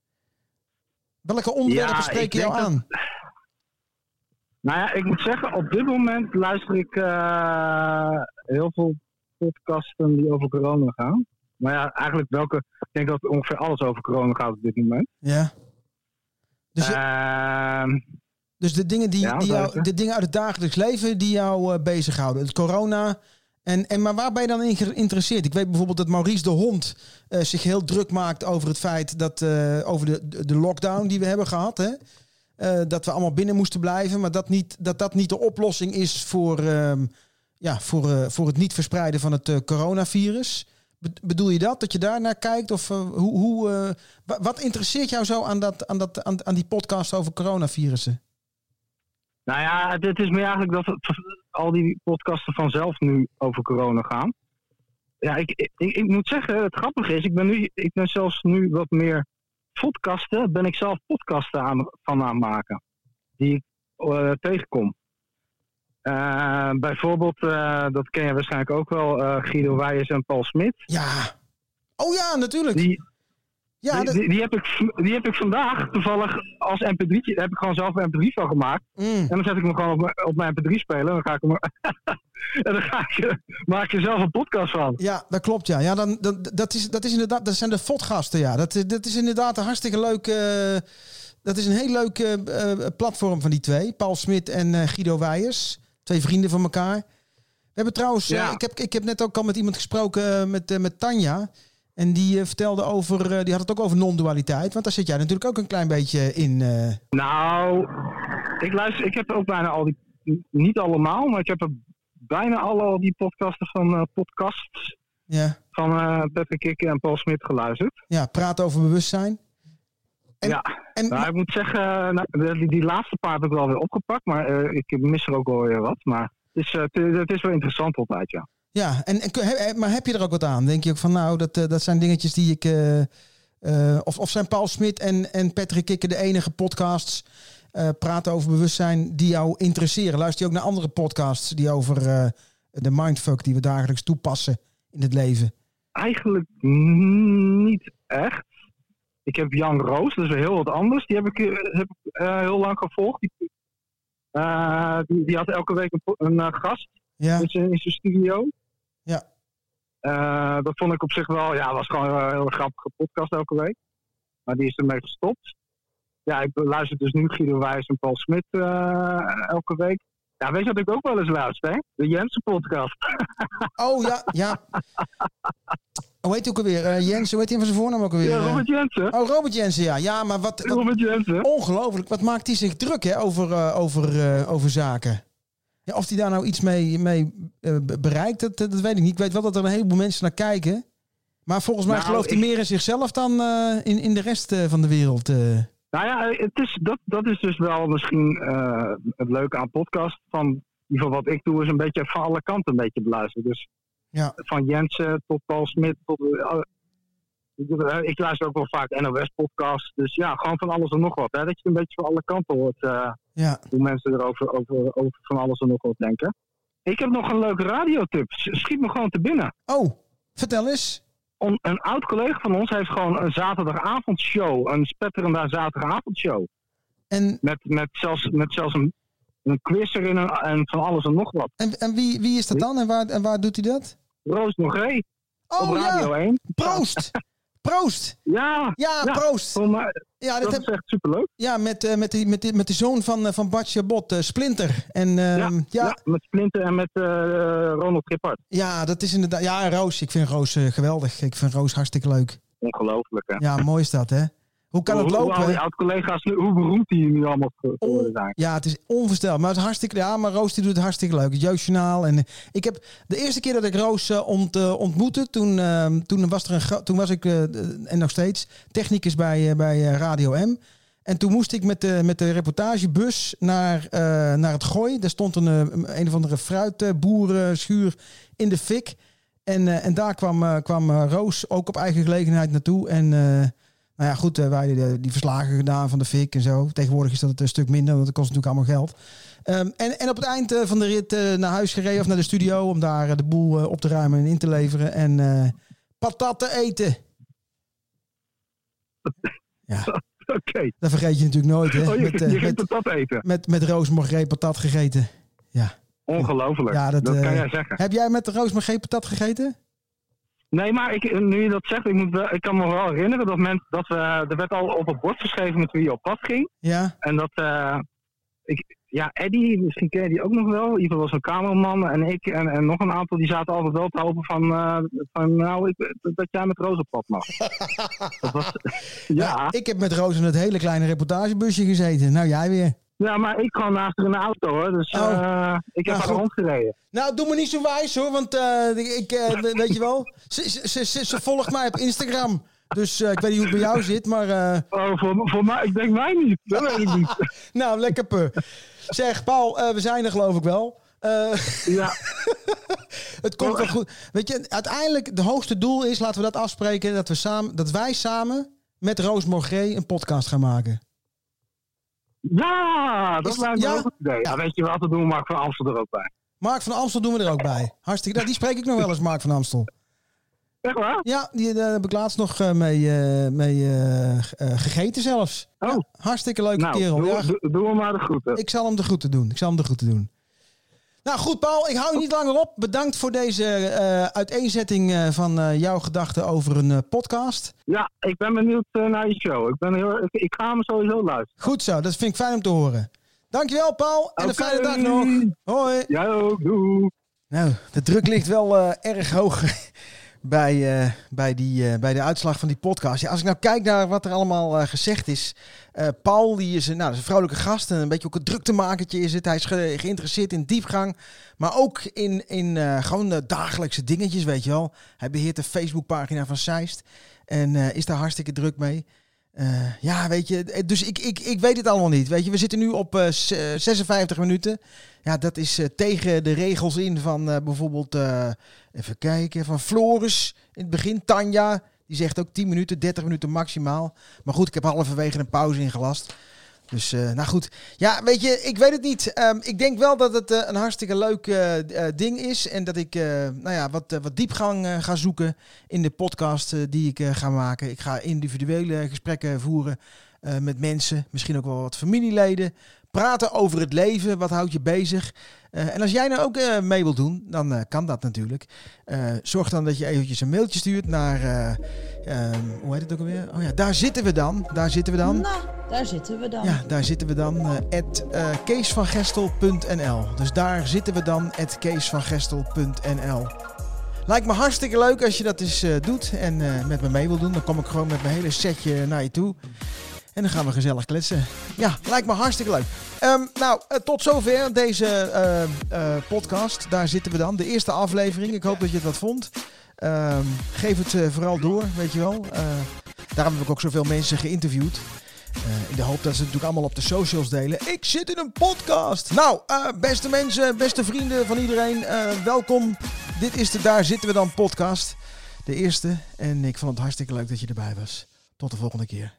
Welke onderwerpen ja, spreken jou aan? Dat... Nou ja, ik moet zeggen, op dit moment luister ik uh, heel veel podcasten die over corona gaan. Maar ja, eigenlijk welke... Ik denk dat ongeveer alles over corona gaat op dit moment. Ja. Dus, je, uh, dus de, dingen die, ja, die jou, de dingen uit het dagelijks leven die jou uh, bezighouden. Het corona En, en, maar waar ben je dan in geïnteresseerd? Ik weet bijvoorbeeld dat Maurice de Hond uh, zich heel druk maakt over het feit dat uh, over de, de lockdown die we hebben gehad. Hè? Uh, dat we allemaal binnen moesten blijven. Maar dat niet, dat, dat niet de oplossing is voor, uh, ja, voor, uh, voor het niet verspreiden van het uh, coronavirus. Be- bedoel je dat? Dat je daar naar kijkt? Of uh, hoe, hoe, uh, wat interesseert jou zo aan, dat, aan, dat, aan, aan die podcast over coronavirussen? Nou ja, het, het is meer eigenlijk dat het, al die podcasten vanzelf nu over corona gaan. Ja, ik, ik, ik moet zeggen, het grappige is, ik ben, nu, ik ben zelfs nu wat meer podcasten, ben ik zelf podcasten aan, van aan het maken. Die ik uh, tegenkom. Uh, bijvoorbeeld, uh, dat ken je waarschijnlijk ook wel, uh, Guido Wijers en Paul Smit. Ja. Oh ja, natuurlijk. Die, ja, die, dat... die, die, heb ik, die heb ik vandaag toevallig als M P drie, heb ik gewoon zelf een M P drie van gemaakt. Mm. En dan zet ik hem gewoon op mijn, op mijn M P drie spelen. En dan ga ik hem, en dan ga ik, maak je zelf een podcast van. Ja, dat klopt. Ja, ja dan, dan, dat, is, dat is inderdaad, dat zijn de fotgasten. Ja, dat, dat is inderdaad een hartstikke leuk. Uh, dat is een heel leuk uh, platform van die twee, Paul Smit en uh, Guido Wijers, twee vrienden van elkaar. We hebben trouwens, ja. uh, ik heb, ik heb net ook al met iemand gesproken uh, met, uh, met Tanja. En die uh, vertelde over, uh, die had het ook over non-dualiteit. Want daar zit jij natuurlijk ook een klein beetje in. Uh... Nou, ik luister, ik heb ook bijna al die, niet allemaal, maar ik heb er bijna alle al die podcasten van uh, podcasts ja. van uh, Patrick Kikke en Paul Smit geluisterd. Ja, praten over bewustzijn. En, ja, en, nou, ik moet zeggen, nou, die, die laatste paar heb ik wel weer opgepakt, maar uh, ik mis er ook wel weer wat. Maar het is, uh, het is wel interessant altijd, ja. Ja, en, en, maar heb je er ook wat aan? Denk je ook van, nou, dat, dat zijn dingetjes die ik... Uh, uh, of, of zijn Paul Smit en, en Patrick Kikke de enige podcasts uh, praten over bewustzijn die jou interesseren? Luister je ook naar andere podcasts die over uh, de mindfuck die we dagelijks toepassen in het leven? Eigenlijk niet echt. Ik heb Jan Roos, dat is weer heel wat anders. Die heb ik, heb ik uh, heel lang gevolgd. Die, uh, die, die had elke week een, een uh, gast ja. in zijn studio. Ja. Uh, dat vond ik op zich wel, ja, was gewoon een heel grappige podcast elke week. Maar die is ermee gestopt. Ja, ik luister dus nu Guido Wijs en Paul Smit uh, elke week. Ja, weet je wat ik ook wel eens luister, hè? De Jensen podcast. Oh ja, ja. Hoe heet hij ook alweer? Uh, Jensen, hoe heet hij van zijn voornaam ook alweer? Ja, Robert Jensen. Oh, Robert Jensen, ja. Ja, maar wat... wat Robert Jensen. Ongelooflijk. Wat maakt hij zich druk, hè, over, uh, over, uh, over zaken? Ja, of hij daar nou iets mee, mee uh, bereikt, dat, dat weet ik niet. Ik weet wel dat er een heleboel mensen naar kijken. Maar volgens mij nou, gelooft hij ik... meer in zichzelf dan uh, in, in de rest uh, van de wereld. Uh. Nou ja, het is, dat, dat is dus wel misschien uh, het leuke aan podcast. Van, in ieder geval wat ik doe, is een beetje van alle kanten een beetje beluisteren. Dus ja. Van Jensen tot Paul Smit tot... Uh, ik luister ook wel vaak N O S-podcasts. Dus ja, gewoon van alles en nog wat. Hè? Dat je een beetje van alle kanten hoort uh, ja. hoe mensen erover over, over van alles en nog wat denken. Ik heb nog een leuke radiotip. Schiet me gewoon te binnen. Oh, vertel eens. On, een oud collega van ons heeft gewoon een zaterdagavondshow. Een spetterende zaterdagavondshow. En... Met, met zelfs, met zelfs een, een quiz erin en, en van alles en nog wat. En, en wie, wie is dat dan en waar, en waar doet hij dat? Roos Nogré. Oh, op Radio ja. één. Proost! Proost! Ja, ja, ja, proost! Oh, maar, ja, dat, dat heb... is echt superleuk. Ja, met, uh, met, die, met, die, met de zoon van, uh, van Bart Chabot, uh, Splinter. En, uh, ja, ja. ja, met Splinter en met uh, Ronald Gippard. Ja, dat is inderdaad... Ja, en Roos. Ik vind Roos uh, geweldig. Ik vind Roos hartstikke leuk. Ongelooflijk, hè? Ja, mooi is dat, hè? Hoe kan hoe, het lopen? Hoe, hoe oud-collega's, hoe beroemd die nu allemaal geworden zijn. Ja, het is onvoorstelbaar. Maar het is hartstikke... Ja, maar Roos die doet het hartstikke leuk. Het Jeugdjournaal. En uh, ik heb... De eerste keer dat ik Roos uh, ont, uh, ontmoette, toen, uh, toen, was er een, toen was ik, uh, en nog steeds, technicus bij, uh, bij uh, Radio M. En toen moest ik met de, met de reportagebus naar, uh, naar het Gooi. Daar stond een, een of andere fruitboerenschuur in de fik. En, uh, en daar kwam, uh, kwam uh, Roos ook op eigen gelegenheid naartoe. En... Uh, Nou ja, goed, uh, wij hadden die, die verslagen gedaan van de fik en zo. Tegenwoordig is dat het een stuk minder, want het kost natuurlijk allemaal geld. Um, en, en op het eind uh, van de rit uh, naar huis gereden of naar de studio om daar uh, de boel uh, op te ruimen en in te leveren. En uh, patatten eten. Ja. Oké. Okay. Dat vergeet je natuurlijk nooit, hè? Oh, je, met, uh, je met, patat eten. Met, met roosmargree patat gegeten. Ja. Ongelooflijk. Ja, dat, dat uh, kan jij zeggen. Heb jij met de roosmargree patat gegeten? Nee, maar ik, nu je dat zegt, ik, moet wel, ik kan me wel herinneren dat, men, dat we, er werd al op het bord geschreven met wie je op pad ging. Ja. En dat, uh, ik, ja, Eddie, misschien ken je die ook nog wel. In ieder geval was een cameraman en ik en, en nog een aantal, die zaten altijd wel te hopen van, uh, van nou, ik, dat jij met Roos op pad mag. Dat was, ja. ja. Ik heb met Roos in het hele kleine reportagebusje gezeten. Nou, jij weer. Ja, maar ik kwam naast haar in de auto, hoor. Dus uh, oh. ik heb nou, haar rondgereden. Nou, doe me niet zo wijs, hoor. Want uh, ik, uh, weet je wel, ze, ze, ze, ze volgt mij op Instagram. Dus uh, ik weet niet hoe het bij jou zit, maar... Uh... Oh, voor, voor mij, ik denk mij niet. Dat weet ik niet. Nou, lekker pu. Zeg, Paul, uh, we zijn er geloof ik wel. Uh... Ja. Het komt wel goed. Weet je, uiteindelijk, het hoogste doel is, laten we dat afspreken, dat, we samen, dat wij samen met Roos Morgree een podcast gaan maken. Ja, dat is, lijkt me ja? ook een idee. Ja, weet je wat, we doen Mark van Amstel er ook bij. Mark van Amstel doen we er ook bij. Hartstikke, nou, die spreek ik nog wel eens, Mark van Amstel. Echt waar? Ja, die, daar heb ik laatst nog uh, mee, uh, mee uh, uh, gegeten zelfs. Oh. Ja, hartstikke leuke nou, kerel. Doe, ja. doe, doe hem maar de groeten. Ik zal hem de groeten doen. Ik zal hem de groeten doen. Nou goed, Paul, ik hou je niet langer op. Bedankt voor deze uh, uiteenzetting uh, van uh, jouw gedachten over een uh, podcast. Ja, ik ben benieuwd uh, naar je show. Ik, ben heel, ik, ik ga hem sowieso luisteren. Goed zo, dat vind ik fijn om te horen. Dankjewel, Paul. En okay. Een fijne dag nog. Hoi. Jij ook, doei. Nou, de druk ligt wel uh, erg hoog bij, uh, bij, die, uh, bij de uitslag van die podcast. Ja, als ik nou kijk naar wat er allemaal uh, gezegd is. Uh, Paul, die is, uh, nou, dat is een vrolijke gast. Een beetje ook een druktemakertje is het. Hij is ge- geïnteresseerd in diepgang. Maar ook in, in uh, gewoon uh, dagelijkse dingetjes, weet je wel. Hij beheert de Facebookpagina van Zeist. En uh, is daar hartstikke druk mee. Uh, ja, weet je, dus ik, ik, ik weet het allemaal niet. Weet je, we zitten nu op uh, zesenvijftig minuten. Ja, dat is uh, tegen de regels in van uh, bijvoorbeeld, uh, even kijken, van Floris in het begin. Tanja, die zegt ook tien minuten, dertig minuten maximaal. Maar goed, ik heb halverwege een pauze ingelast. Dus, uh, nou goed. Ja, weet je, ik weet het niet. Um, ik denk wel dat het uh, een hartstikke leuk uh, uh, ding is. En dat ik uh, nou ja, wat, uh, wat diepgang uh, ga zoeken in de podcast uh, die ik uh, ga maken. Ik ga individuele gesprekken voeren uh, met mensen. Misschien ook wel wat familieleden. Praten over het leven. Wat houdt je bezig? Uh, en als jij nou ook uh, mee wilt doen, dan uh, kan dat natuurlijk. Uh, zorg dan dat je eventjes een mailtje stuurt naar... Uh, um, hoe heet het ook alweer? Oh ja, daar zitten we dan. Daar zitten we dan. Nou, daar zitten we dan. Ja, daar zitten we dan. Uh, at uh, keesvangestel punt n l. Dus daar zitten we dan. at keesvangestel punt n l. Lijkt me hartstikke leuk als je dat eens uh, doet en uh, met me mee wil doen. Dan kom ik gewoon met mijn hele setje naar je toe. En dan gaan we gezellig kletsen. Ja, lijkt me hartstikke leuk. Um, nou, uh, tot zover deze uh, uh, podcast. Daar zitten we dan. De eerste aflevering. Ik hoop dat je het wat vond. Um, geef het uh, vooral door, weet je wel. Uh, daarom heb ik ook zoveel mensen geïnterviewd. Uh, in de hoop dat ze het natuurlijk allemaal op de socials delen. Ik zit in een podcast. Nou, uh, beste mensen, beste vrienden van iedereen. Uh, welkom. Dit is de Daar Zitten We Dan podcast. De eerste. En ik vond het hartstikke leuk dat je erbij was. Tot de volgende keer.